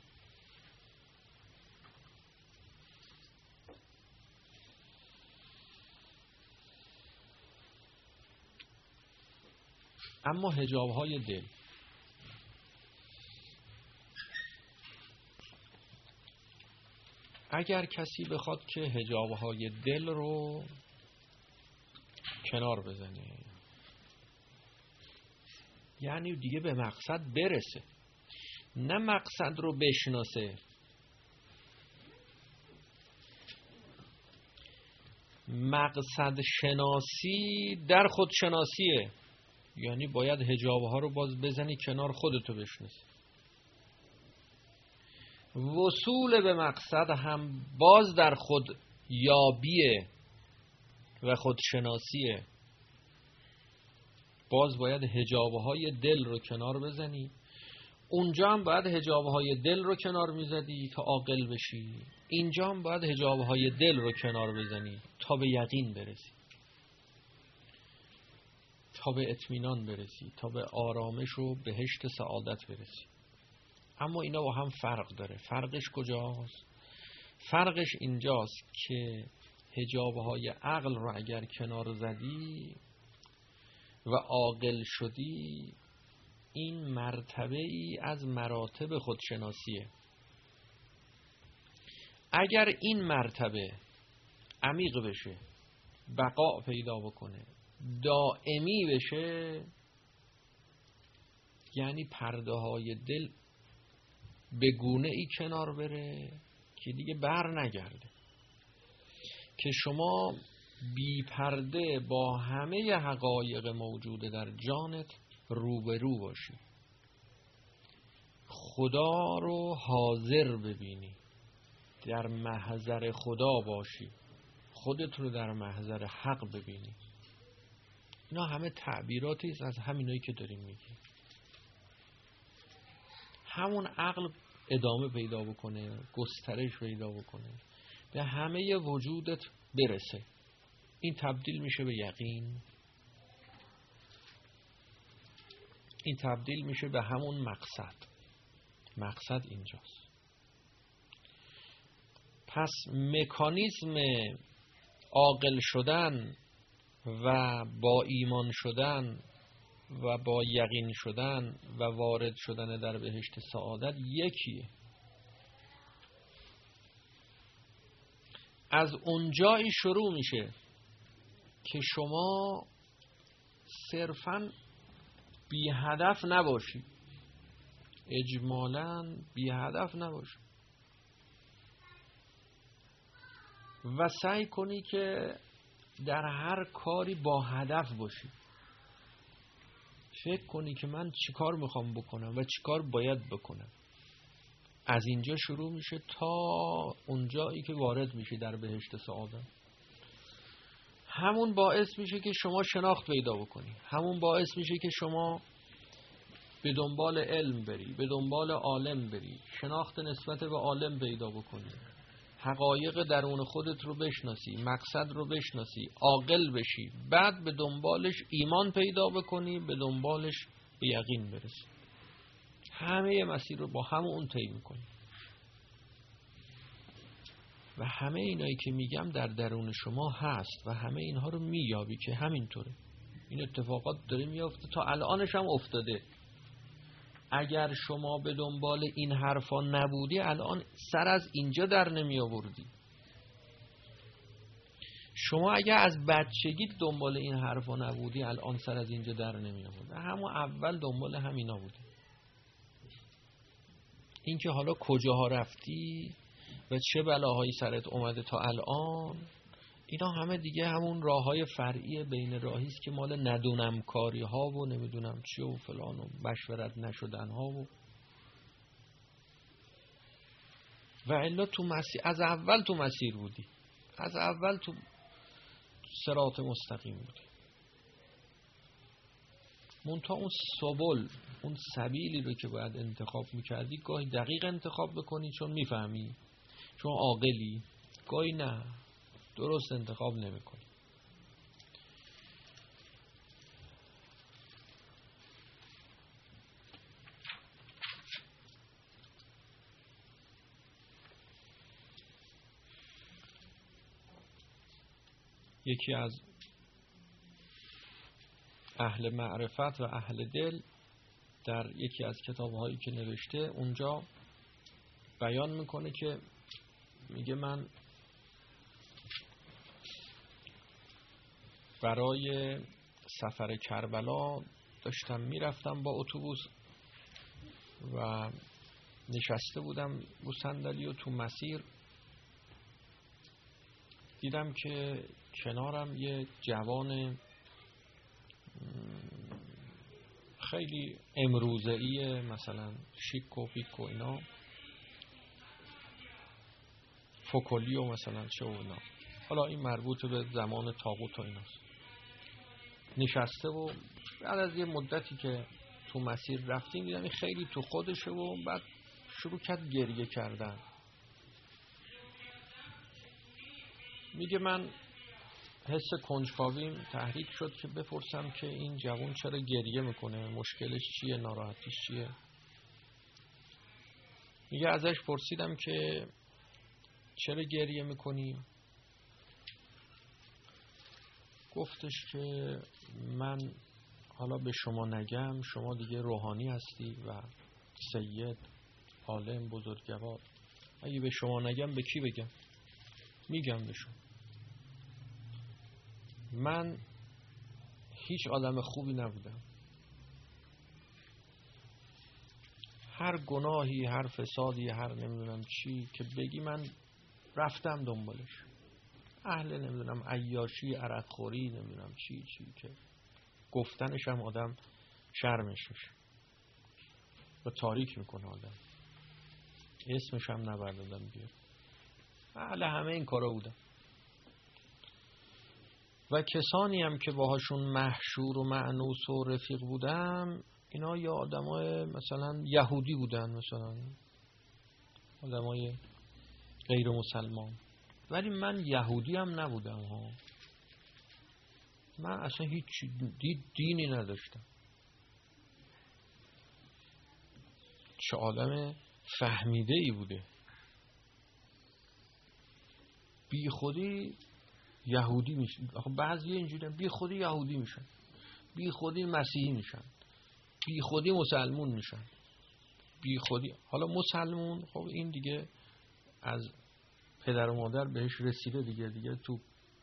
[SPEAKER 1] اما حجاب‌های دل، اگر کسی بخواد که حجاب‌های دل رو کنار بزنه، یعنی دیگه به مقصد برسه، نه مقصد رو بشناسه. مقصد شناسی در خود شناسیه، یعنی باید حجاب‌ها رو باز بزنی کنار، خودتو بشناسی. وصول به مقصد هم باز در خود یابیه و خودشناسیه. باز باید حجابهای دل رو کنار بزنی. اونجا هم باید حجابهای دل رو کنار میزدی تا عاقل بشی، اینجا هم باید حجابهای دل رو کنار بزنی تا به یقین برسی، تا به اطمینان برسی، تا به آرامش و بهشت سعادت برسی. اما اینا با هم فرق داره. فرقش کجاست؟ فرقش اینجاست که حجابهای عقل رو اگر کنار زدی و عاقل شدی، این مرتبه ای از مراتب خودشناسیه. اگر این مرتبه عمیق بشه، بقا پیدا بکنه، دائمی بشه، یعنی پرده های دل به گونه ای کنار بره که دیگه بر نگرده، که شما بی پرده با همه حقایق موجوده در جانت روبرو باشی، خدا رو حاضر ببینی، در محضر خدا باشی، خودت رو در محضر حق ببینی. اینا همه تعبیراتی است از همینایی که داریم میگیم. همون عقل ادامه پیدا بکنه، گسترش پیدا بکنه، به همه وجودت برسه. این تبدیل میشه به یقین، این تبدیل میشه به همون مقصد. مقصد اینجاست. پس مکانیزم عاقل شدن و با ایمان شدن و با یقین شدن و وارد شدن در بهشت سعادت یکیه. از اونجایی شروع میشه که شما صرفاً بی هدف نباشی، اجمالاً بی هدف نباشی و سعی کنی که در هر کاری با هدف باشی. فکر کنی که من چیکار میخوام بکنم و چیکار باید بکنم. از اینجا شروع میشه تا اونجایی که وارد میشی در بهشت سعادت. همون باعث میشه که شما شناخت پیدا بکنی، همون باعث میشه که شما به دنبال علم بری، به دنبال عالم بری، شناخت نسبت به عالم پیدا بکنی، حقایق درون خودت رو بشناسی، مقصد رو بشناسی، عاقل بشی، بعد به دنبالش ایمان پیدا بکنی، به دنبالش به یقین برسی. همه مسیر رو با همون طی میکنی و همه اینایی که میگم در درون شما هست و همه اینها رو مییابی که همینطوره. این اتفاقات داره میافته، تا الانش هم افتاده. اگر شما به دنبال این حرفا نبودی الان سر از اینجا در نمی آوردی. شما اگر از بچگی دنبال این حرفا نبودی الان سر از اینجا در نمی آوردی. همون اول دنبال همینا بودی. این که حالا کجاها رفتی و چه بلاهایی سرت اومده تا الان، اینا همه دیگه همون راههای فرعی بین راهی است که مال ندونم کاری ها و نمیدونم چی و فلان و مشورت نشدن ها و و الا تو مسیر، از اول تو مسیر بودی، از اول تو صراط مستقیم بودی. منتها اون سبل، اون سبیلی رو که باید انتخاب میکردی گاهی دقیق انتخاب بکنی چون میفهمی، چون عاقلی، گاهی نه، درست انتخاب نمیکنی. یکی از اهل معرفت و اهل دل در یکی از کتابهایی که نوشته اونجا بیان میکنه که میگه من برای سفر کربلا داشتم میرفتم با اتوبوس و نشسته بودم رو صندلی و تو مسیر دیدم که کنارم یه جوان خیلی امروزه‌ای مثلا شیک و پیک و اینا فکلی و مثلا چه و اینا. حالا این مربوط به زمان طاغوت و ایناست. نشسته و بعد از یه مدتی که تو مسیر رفتیم دیدم خیلی تو خودشه و بعد شروع کرد گریه کردن. میگه من حس کنجکاویم تحریک شد که بپرسم که این جوان چرا گریه میکنه، مشکلش چیه، ناراحتیش چیه. میگه ازش پرسیدم که چرا گریه میکنی؟ گفتش که من حالا به شما نگم، شما دیگه روحانی هستی و سید، عالم، بزرگوار. اگه به شما نگم به کی بگم؟ میگم به شما. من هیچ آدم خوبی نبودم. هر گناهی، هر فسادی، هر نمیدونم چی که بگی من رفتم دنبالش. اهل نمیدونم عیاشی، عرق خوری، نمیدونم چی چی که گفتنش هم آدم شرمش میشه و تاریک میکنه آدم. اسمش هم نبردادم بیار. اهل همه این کارا بودم. و کسانی هم که باهاشون محشور و مأنوس و رفیق بودم، اینا یا آدمای مثلا یهودی بودن، مثلا آدمای غیر مسلمان. ولی من یهودی هم نبودم ها. من اصلا هیچ دید دینی نداشتم. چه آدم فهمیده ای بوده. بی خودی یهودی میشن. آخه بعضی اینجوری بی خودی یهودی میشن، بی خودی مسیحی میشن، بی خودی مسلمون میشن، بی خودی. حالا مسلمون خب این دیگه از پدر و مادر بهش رسیده دیگه، دیگه تو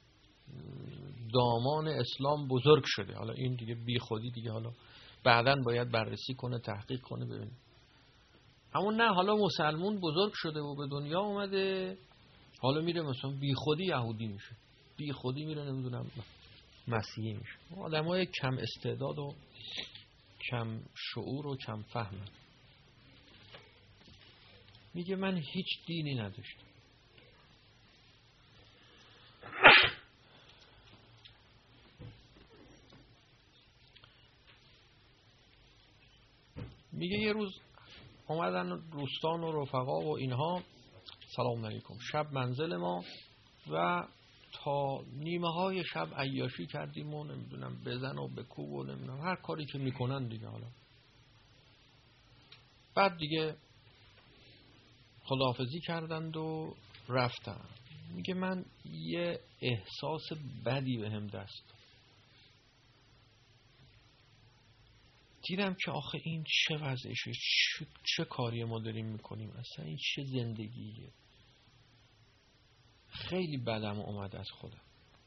[SPEAKER 1] دامان اسلام بزرگ شده. حالا این دیگه بی خودی دیگه حالا بعداً باید بررسی کنه، تحقیق کنه ببینه. اما نه، حالا مسلمون بزرگ شده و به دنیا اومده، حالا میره مثلا بی خودی یهودی میشه، بی خودی میره نمیدونم مسیحی میشه. آدمای کم استعداد و کم شعور و کم فهم. میگه من هیچ دینی نداشتم. میگه یه روز اومدن روستان و رفقا و اینها، سلام علیکم، شب منزل ما و تا نیمه های شب عیاشی کردیم و نمیدونم بزن و بکوب و نمیدونم هر کاری که میکنن دیگه. حالا بعد دیگه خداحافظی کردند و رفتن. میگه من یه احساس بدی بهم دست دیدم که آخه این چه وضعشه، چه, چه کاری ما داریم میکنیم، اصلا این چه زندگیه. خیلی بدم اومد از خودم.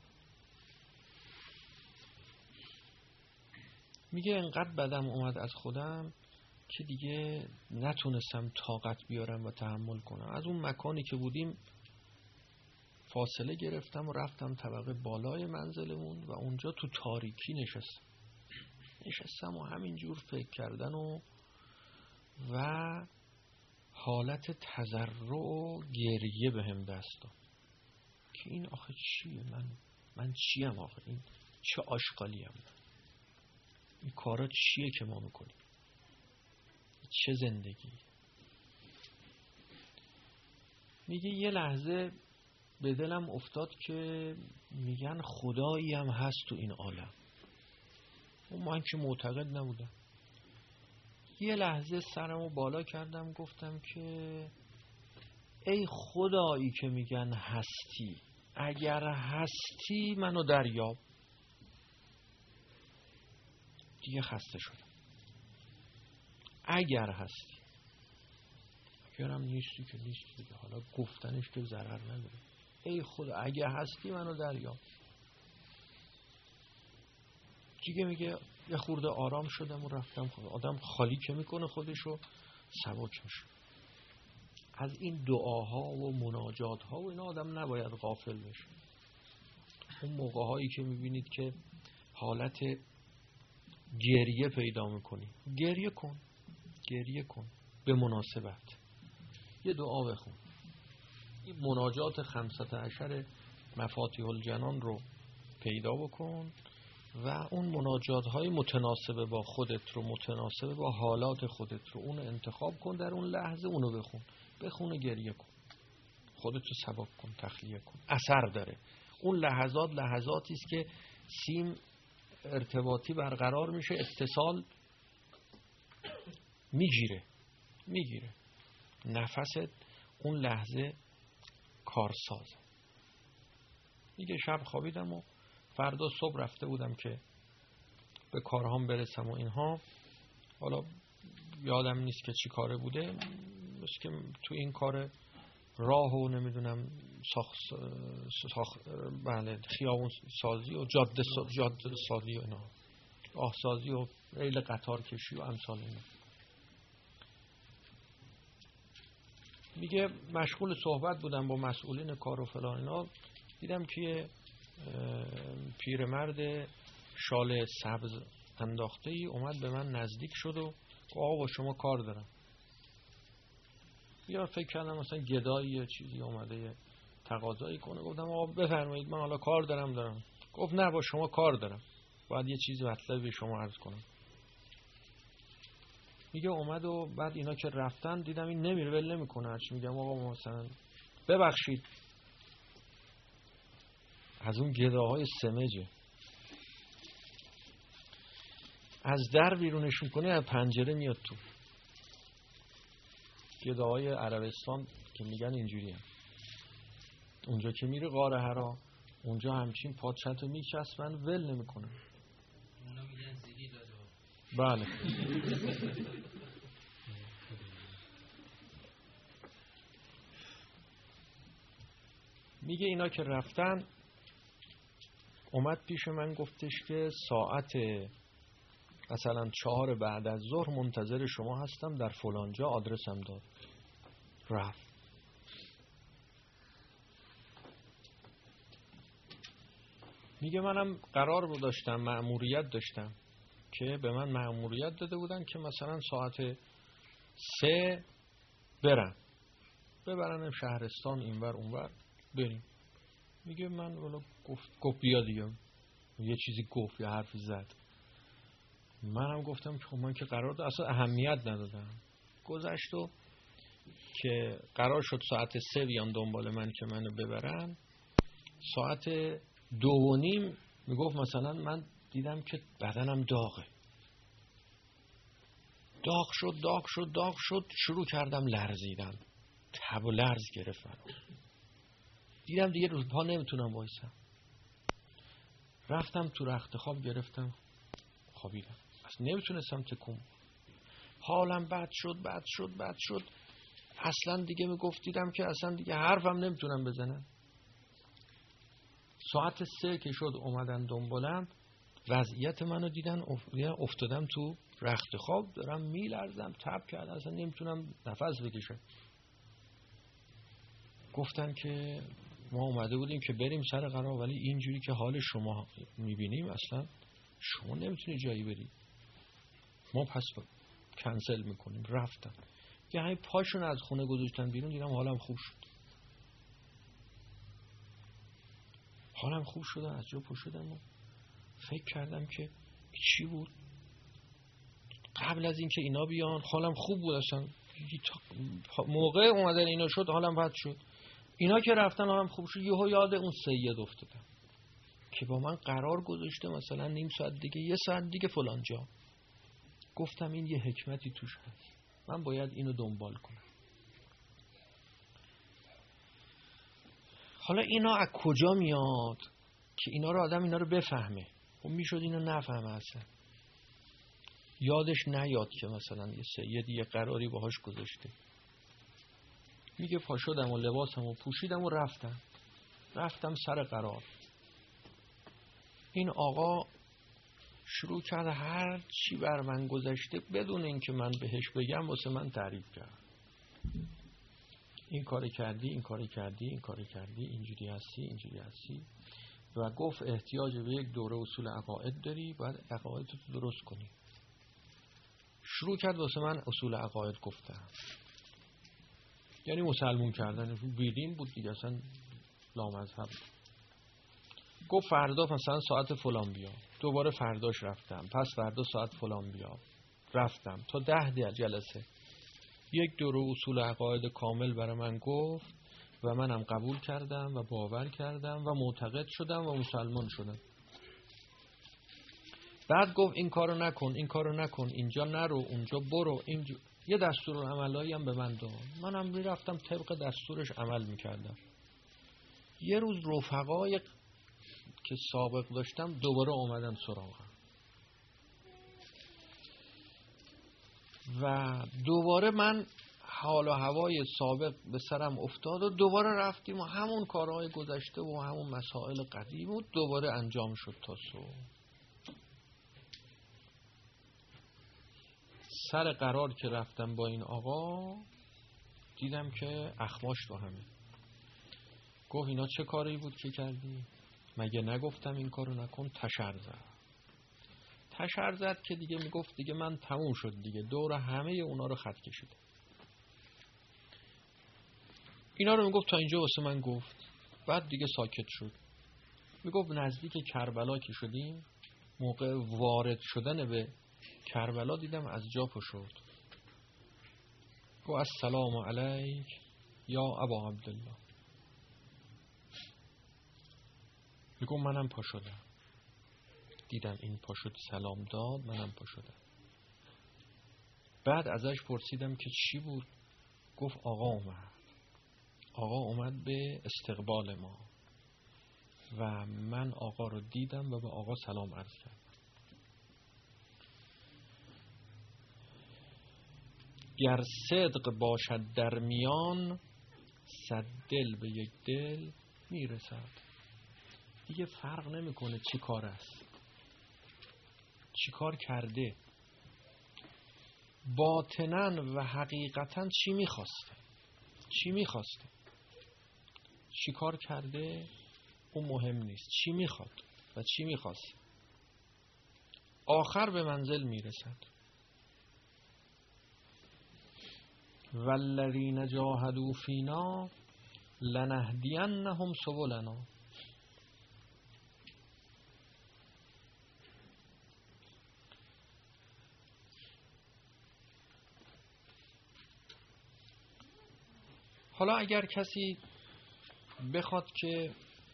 [SPEAKER 1] میگه انقدر بدم اومد از خودم که دیگه نتونستم طاقت بیارم و تحمل کنم. از اون مکانی که بودیم فاصله گرفتم و رفتم طبقه بالای منزلمون و اونجا تو تاریکی نشستم. نشستم و همینجور فکر کردن و و حالت تضرع و گریه بهم دست داد که این آخه چیه، من من چیم آخه، این چه آشغالیم، این کارا چیه که ما میکنیم، چه زندگی. میگه یه لحظه به دلم افتاد که میگن خدایی هم هست تو این عالم. و من که معتقد نبودم. یه لحظه سرمو بالا کردم گفتم که ای خدایی که میگن هستی، اگر هستی منو دریاب. دیگه خسته شدم. اگر هستی، اگرم نیستی که نیستی دیگه، حالا گفتنش که ضرر نداره. ای خدا اگر هستی منو دریاب. دیگه میگه یه خورده آرام شدم و رفتم خود. آدم خالی که میکنه خودشو سبک میشه. از این دعاها و مناجات ها و اینا آدم نباید غافل بشه. اون موقع هایی که میبینید که حالت گریه پیدا میکنی، گریه کن، گریه کن به مناسبت. یه دعا بخون، این مناجات خمسة عشر مفاتیح الجنان رو پیدا بکن و اون مناجات های متناسب با خودت رو، متناسب با حالات خودت رو اون انتخاب کن، در اون لحظه اونو بخون، بخون و گریه کن، خودت رو سبک کن، تخلیه کن، اثر داره. اون لحظات لحظاتی است که سیم ارتباطی برقرار میشه، اتصال میگیره میگیره نفست اون لحظه کارساز. دیگه شب خوابیدم و فردا صبح رفته بودم که به کارهام برسم و اینها. حالا یادم نیست که چی کاره بوده، مثل که تو این کار راه و نمیدونم ساخت ساخ... بله خیابون سازی و جاده سا... جاده سازی و اینا، راه سازی و ریل قطار کشی و امثال اینا. میگه مشغول صحبت بودم با مسئولین کار و فلان اینا، دیدم که پیرمرد شال سبز انداخته ای اومد به من نزدیک شد و گفت آقا با شما کار دارم. یا فکر کردم مثلا گدایی یا چیزی اومده تقاضایی کنه. گفتم آقا بفرمایید من حالا کار دارم دارم. گفت نه با شما کار دارم، باید یه چیزی مطلبی به شما عرض کنم. میگه اومد و بعد اینا که رفتن دیدم این نمیره، ول نمیکنه. هرچی میگم آقا مثلا ببخشید، از اون گداهای سمجه از در بیرونش میکنه، از پنجره میاد تو. گداهای عربستان که میگن اینجوری هم. اونجا که میره غار حرا اونجا همچین پادشتو میچسبن ول نمیکنه.
[SPEAKER 2] اونا میگن زیری داده.
[SPEAKER 1] بله. میگه اینا که رفتن اومد پیش من گفتش که ساعت مثلا چهار بعد از ظهر منتظر شما هستم در فلانجا، آدرسم داد. رفت. میگه منم قرار رو داشتم، مأموریت داشتم که به من مأموریت داده بودن که مثلا ساعت سه برم ببرنم شهرستان اینور اونور بریم. میگه من ولی گفت گفت بیا دیگه، یه چیزی گفت یا حرفی زد. منم گفتم که من که قرار داشتم، اصلا اهمیت ندادم. گذشت و که قرار شد ساعت سه بیان دنبال من که منو ببرن. ساعت دو و نیم میگفت مثلا من دیدم که بدنم داغه، داغ شد داغ شد داغ شد شروع کردم لرزیدن، تب و لرز گرفت. دیدم دیگه رو پا نمیتونم وایسم، رفتم تو رخت خواب گرفتم خوابیدم، اصلا نمیتونستم تکون. حالم بد شد بد شد بد شد اصلا دیگه میگفت دیدم که اصلا دیگه حرفم نمیتونم بزنم. ساعت سه که شد اومدن دنبالم، وضعیت منو دیدن افتادم تو رخت خواب، دارم میلرزم، تب کرد، اصلا نمیتونم نفس بکشم. گفتن که ما اومده بودیم که بریم سر قرار، ولی اینجوری که حال شما میبینیم اصلا شما نمیتونی جایی بری، ما پس کنسل میکنیم. رفتم یه همین پاشون از خونه گذاشتن بیرون، دیدم حالم خوب شد، حالم خوب شد، از جا پا شدم و فکر کردم که چی بود. قبل از اینکه اینا بیان حالم خوب بود، اصلا موقع اومدن اینا شد حالم بد شد. اینا که رفتن حالم خوب شد. یهو یاد اون سید افتادم که با من قرار گذاشته مثلا نیم ساعت دیگه یه ساعت دیگه فلان جا. گفتم این یه حکمتی توش هست، من باید اینو دنبال کنم. حالا اینا از کجا میاد که اینا رو آدم اینا رو بفهمه؟ خب میشد اینو نفهمه، اصلا یادش نیاد که مثلا یه سیدی یه قراری باهاش گذاشته. میگه پا شدم و لباسم و پوشیدم و رفتم رفتم سر قرار. این آقا شروع کرد هر چی بر من گذشته بدون اینکه من بهش بگم واسه من تعریف کرد. این کاری کردی این کاری کردی این کاری کردی اینجوری هستی اینجوری هستی و گفت احتیاج به یک دوره اصول عقاید داری، باید عقایدت رو درست کنی. شروع کرد واسه من اصول عقاید گفتن. یعنی مسلمون کردن، بیدین بود دیگه، اصلا لامذهب. گفت فردا مثلا ساعت فلان بیا. دوباره فرداش رفتم، پس فردا ساعت فلان بیا. رفتم تا ده دیگر جلسه. یک دور اصول عقاید کامل برای من گفت و منم قبول کردم و باور کردم و معتقد شدم و مسلمان شدم. بعد گفت این کارو نکن، این کارو نکن، اینجا نرو، اونجا برو، اینجا. یه دستورالعملایی هم به من داد. منم میرفتم طبق دستورش عمل میکردم. یه روز رفقای که سابق داشتم دوباره اومدن سراغم و دوباره من حال و هوای سابق به سرم افتاد و دوباره رفتیم و همون کارهای گذشته و همون مسائل قدیم و دوباره انجام شد تا صبح. سر قرار که رفتم با این آقا دیدم که اخماش تو همه. گفت اینا چه کاری بود که کردی؟ مگه نگفتم این کارو نکن؟ تشر زد. تشر زد که دیگه میگفت دیگه من تموم شد دیگه، دور همه اونا رو خط کشید. اینا رو میگفت تا اینجا واسه من گفت. بعد دیگه ساکت شد. میگفت نزدیک کربلا که شدیم، موقع وارد شدن به کربلا دیدم از جا پا شد. گفت السلام علیک یا ابا عبدالله. میگفت منم پا شدم. دیدم این پا شد سلام داد، منم پا شدم. بعد ازش پرسیدم که چی بود؟ گفت آقا اومد. آقا اومد به استقبال ما و من آقا رو دیدم و به آقا سلام عرض کردم. گر صدق باشد در میان، صد دل به یک دل میرسد. دیگه فرق نمیکنه چی کار است، چی کار کرده، باطناً و حقیقتاً چی میخواسته، چی میخواسته، چی کار کرده، اون مهم نیست. چی میخواد و چی میخواست، آخر به منزل میرسد. والذین جاهدوا فینا لنهدینهم سبلنا. حالا اگر کسی بخواد که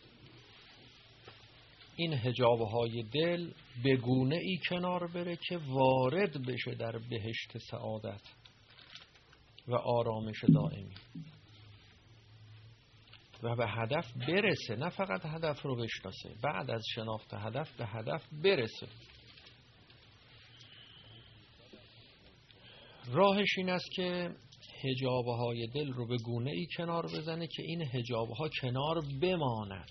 [SPEAKER 1] این حجابهای دل به گونه ای کنار بره که وارد بشه در بهشت سعادت و آرامش دائمی و به هدف برسه، نه فقط هدف رو بشناسه، بعد از شناخت هدف به هدف برسه، راهش این است که حجابهای دل رو به گونه ای کنار بزنه که این حجابها کنار بماند.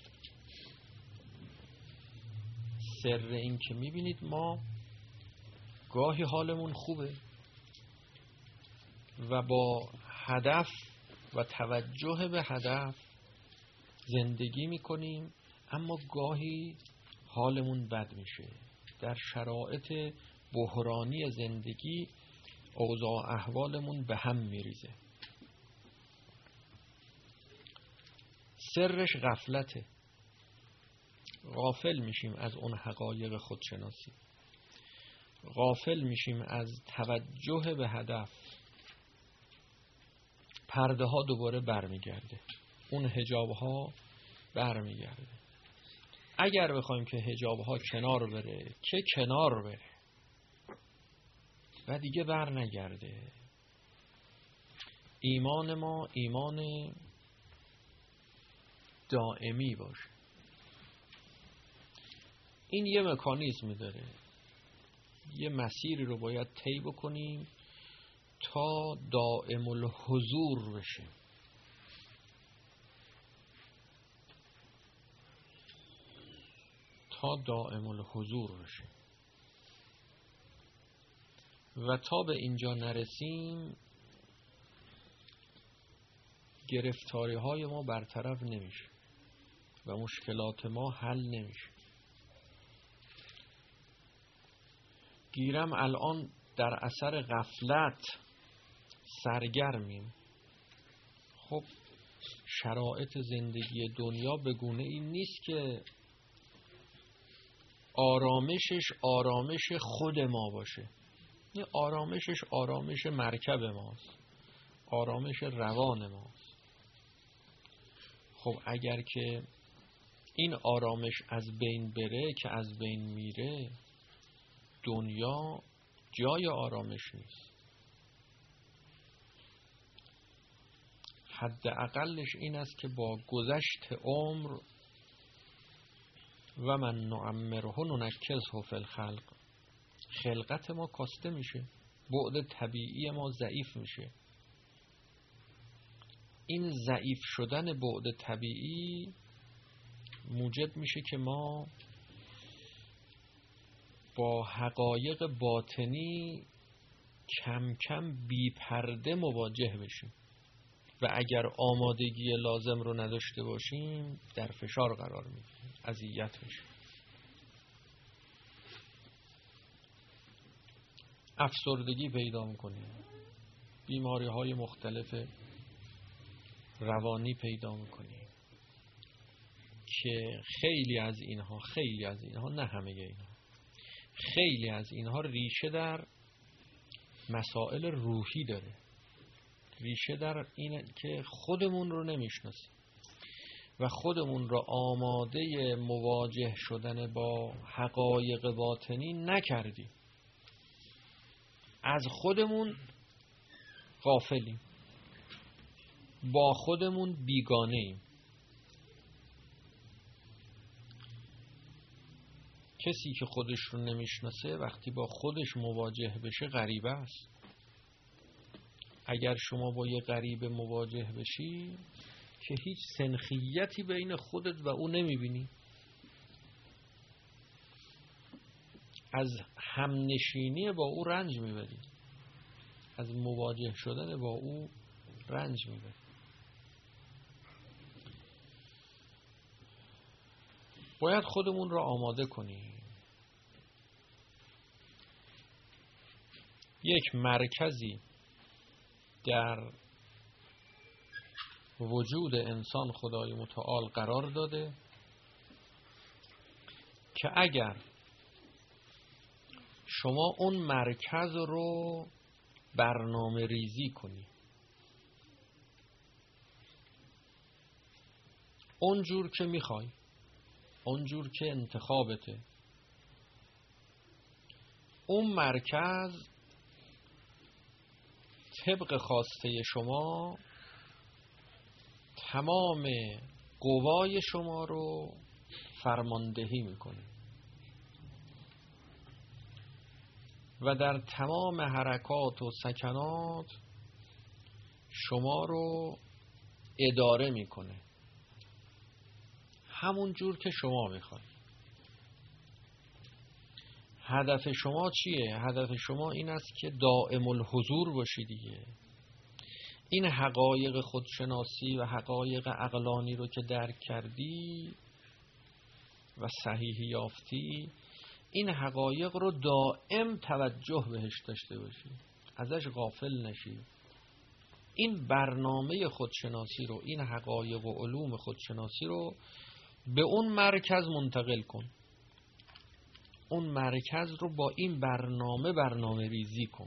[SPEAKER 1] سر این که میبینید ما گاهی حالمون خوبه و با هدف و توجه به هدف زندگی میکنیم، اما گاهی حالمون بد میشه. در شرایط بحرانی زندگی اوضاع احوالمون به هم میریزه. سرش غفلته. غافل میشیم از اون حقایق خودشناسی، غافل میشیم از توجه به هدف. پرده ها دوباره برمیگرده، اون حجاب ها برمیگرده. اگر بخوایم که حجاب ها کنار بره، که کنار بره و دیگه بر نگرده. ایمان ما ایمان دائمی باشه. این یه مکانیزمی داره، یه مسیری رو باید طی بکنیم تا دائم الحضور بشه. تا دائم الحضور بشه و تا به اینجا نرسیم گرفتاری های ما برطرف نمیشه و مشکلات ما حل نمیشه. گیرم الان در اثر غفلت سرگرمیم، خب شرایط زندگی دنیا به گونه این نیست که آرامشش آرامش خود ما باشه. این آرامشش آرامش مرکب ماست، آرامش روان ماست. خب اگر که این آرامش از بین بره، که از بین میره، دنیا جای آرامش نیست. حد اقلش این است که با گذشت عمر و من نعمره ننکسه فی الخلق، خلقت ما کاسته میشه، بعد طبیعی ما ضعیف میشه. این ضعیف شدن بعد طبیعی موجب میشه که ما با حقایق باطنی کم کم بی پرده مواجه بشیم و اگر آمادگی لازم رو نداشته باشیم در فشار قرار میگیریم، اذیت میشیم. افسردگی پیدا میکنیم، بیماری های مختلف روانی پیدا میکنیم که خیلی از اینها خیلی از اینها نه همه اینها خیلی از اینها ریشه در مسائل روحی داره، ریشه در اینه که خودمون رو نمیشناسیم و خودمون رو آماده مواجه شدن با حقایق باطنی نکردیم، از خودمون غافلیم، با خودمون بیگانه ایم. کسی که خودش رو نمیشناسه وقتی با خودش مواجه بشه غریبه است. اگر شما با یه غریبه مواجه بشی که هیچ سنخیتی بین خودت و او نمیبینی، از همنشینی با او رنج میبری، از مواجه شدن با او رنج میبری. باید خودمون را آماده کنیم. یک مرکزی در وجود انسان خدای متعال قرار داده که اگر شما اون مرکز رو برنامه ریزی کنی، اونجور که میخوای، اونجور که انتخابته، اون مرکز طبق خواسته شما تمام قوای شما رو فرماندهی میکنه و در تمام حرکات و سکنات شما رو اداره میکنه همون جور که شما میخواید. هدف شما چیه؟ هدف شما این است که دائم الحضور باشی دیگه. این حقایق خودشناسی و حقایق عقلانی رو که درک کردی و صحیح یافتی، این حقایق رو دائم توجه بهش داشته باشی، ازش غافل نشی. این برنامه خودشناسی رو، این حقایق و علوم خودشناسی رو به اون مرکز منتقل کن. اون مرکز رو با این برنامه برنامه ریزی کن.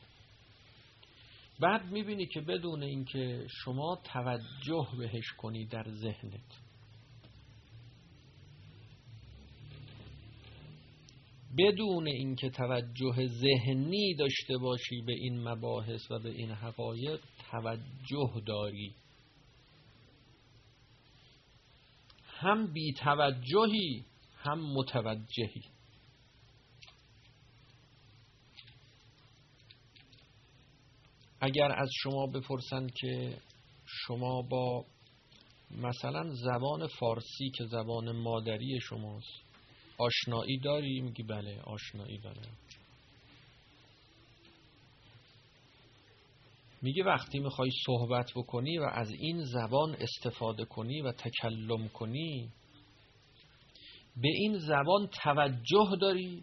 [SPEAKER 1] بعد میبینی که بدون اینکه شما توجه بهش کنی در ذهنت، بدون اینکه توجه ذهنی داشته باشی به این مباحث و به این حقایق، توجه داری. هم بی توجهی هم متوجهی. اگر از شما بپرسند که شما با مثلا زبان فارسی که زبان مادری شماست آشنایی داری؟ میگی بله آشنایی دارم. میگه وقتی میخوای صحبت بکنی و از این زبان استفاده کنی و تکلم کنی، به این زبان توجه داری؟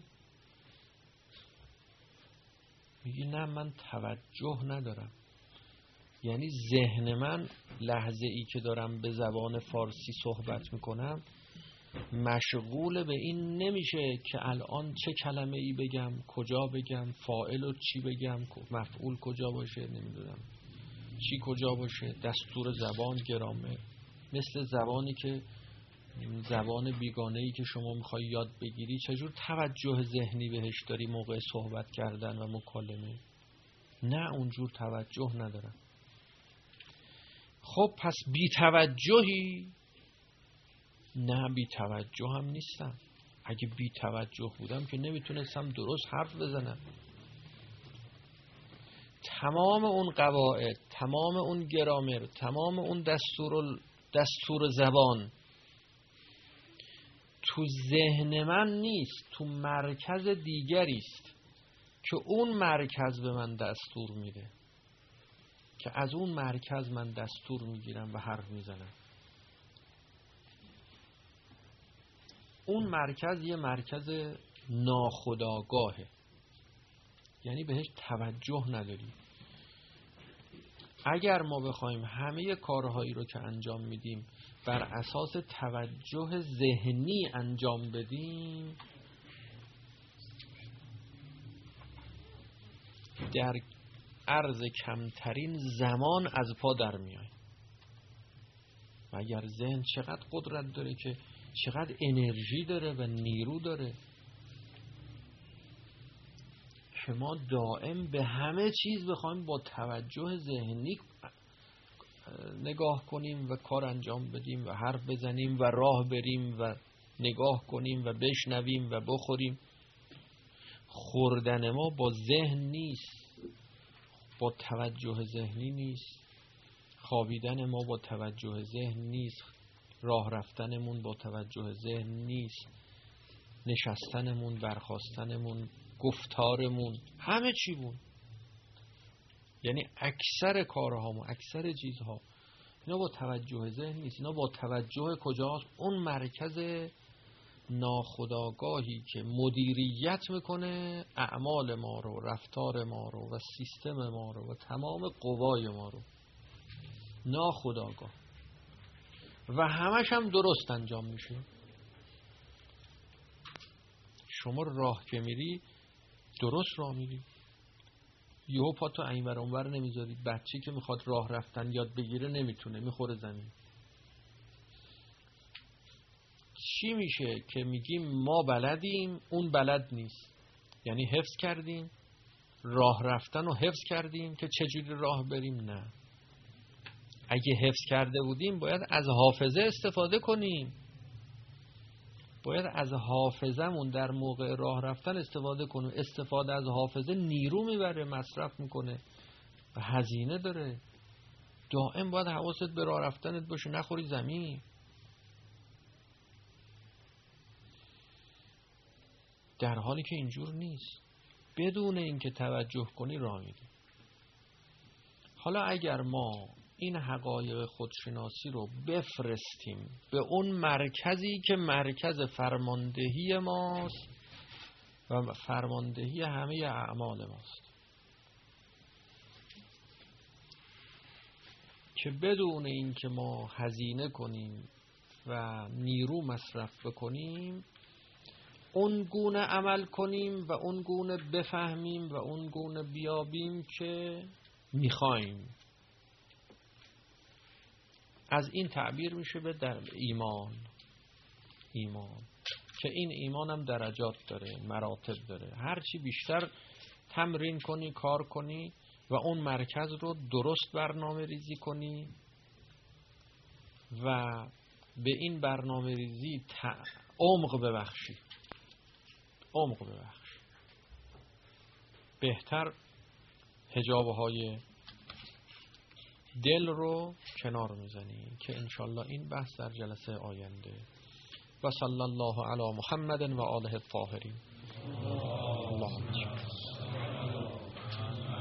[SPEAKER 1] میگه نه من توجه ندارم. یعنی ذهن من لحظه ای که دارم به زبان فارسی صحبت میکنم مشغول به این نمیشه که الان چه کلمه ای بگم، کجا بگم، فاعل و چی بگم، مفعول کجا باشه، نمیدونم چی کجا باشه، دستور زبان، گرامر. مثل زبانی که زبان بیگانه‌ای که شما میخوای یاد بگیری چجور توجه ذهنی بهش داری موقع صحبت کردن و مکالمه؟ نه، اونجور توجه ندارم. خب پس بی توجهی؟ نه، بی توجه هم نیستم. اگه بی توجه بودم که نمیتونستم درست حرف بزنم. تمام اون قواعد، تمام اون گرامر، تمام اون دستور دستور زبان تو ذهن من نیست، تو مرکز دیگری است که اون مرکز به من دستور میده، که از اون مرکز من دستور میگیرم و حرف میزنم. اون مرکز یه مرکز ناخودآگاهه، یعنی بهش توجه نداری. اگر ما بخوایم همه کارهایی رو که انجام میدیم بر اساس توجه ذهنی انجام بدیم، در عرض کمترین زمان از پا در میای. و اگر ذهن چقدر قدرت داره، که چقدر انرژی داره و نیرو داره، که ما دائم به همه چیز بخوایم با توجه ذهنی نگاه کنیم و کار انجام بدیم و حرف بزنیم و راه بریم و نگاه کنیم و بشنویم و بخوریم. خوردن ما با ذهن نیست، با توجه ذهنی نیست. خوابیدن ما با توجه ذهن نیست. راه رفتنمون با توجه ذهن نیست. نشستنمون، برخاستنمون، گفتارمون، همه چی بون، یعنی اکثر کارهامون، اکثر چیزها، اینا با توجه ذهن نیست. اینا با توجه کجاست؟ اون مرکز ناخودآگاهی که مدیریت میکنه اعمال ما رو، رفتار ما رو و سیستم ما رو و تمام قوای ما رو. ناخودآگاه و همش هم درست انجام میشه. شما راه که میری درست راه میری، یهو پاتو اینور اونور نمیذاری. بچه‌ای که میخواد راه رفتن یاد بگیره نمیتونه، میخوره زمین. چی میشه که میگیم ما بلدیم اون بلد نیست؟ یعنی حفظ کردیم راه رفتن و حفظ کردیم که چجوری راه بریم؟ نه. اگه حفظ کرده بودیم باید از حافظه استفاده کنیم. باید از حافظمون در موقع راه رفتن استفاده کنیم. استفاده از حافظه نیرو میبره، مصرف میکنه و هزینه داره. دائم باید حواست به راه رفتنت باشه، نخوری زمین. در حالی که اینجور نیست. بدون اینکه توجه کنی راه میری. حالا اگر ما این حقایق خودشناسی رو بفرستیم به اون مرکزی که مرکز فرماندهی ماست و فرماندهی همه اعمال ماست، که بدون این که ما هزینه کنیم و نیرو مصرف بکنیم اون گونه عمل کنیم و اون گونه بفهمیم و اون گونه بیابیم که میخوایم. از این تعبیر میشه به در ایمان. ایمان که این ایمان هم درجات داره، مراتب داره. هرچی بیشتر تمرین کنی، کار کنی و اون مرکز رو درست برنامه ریزی کنی و به این برنامه ریزی عمق ببخشی، عمق ببخشی، بهتر حجابهای دل رو کنار میزنی، که انشالله این بحث در جلسه آینده. و صلی الله علی محمد و آله الطاهرین. اللهم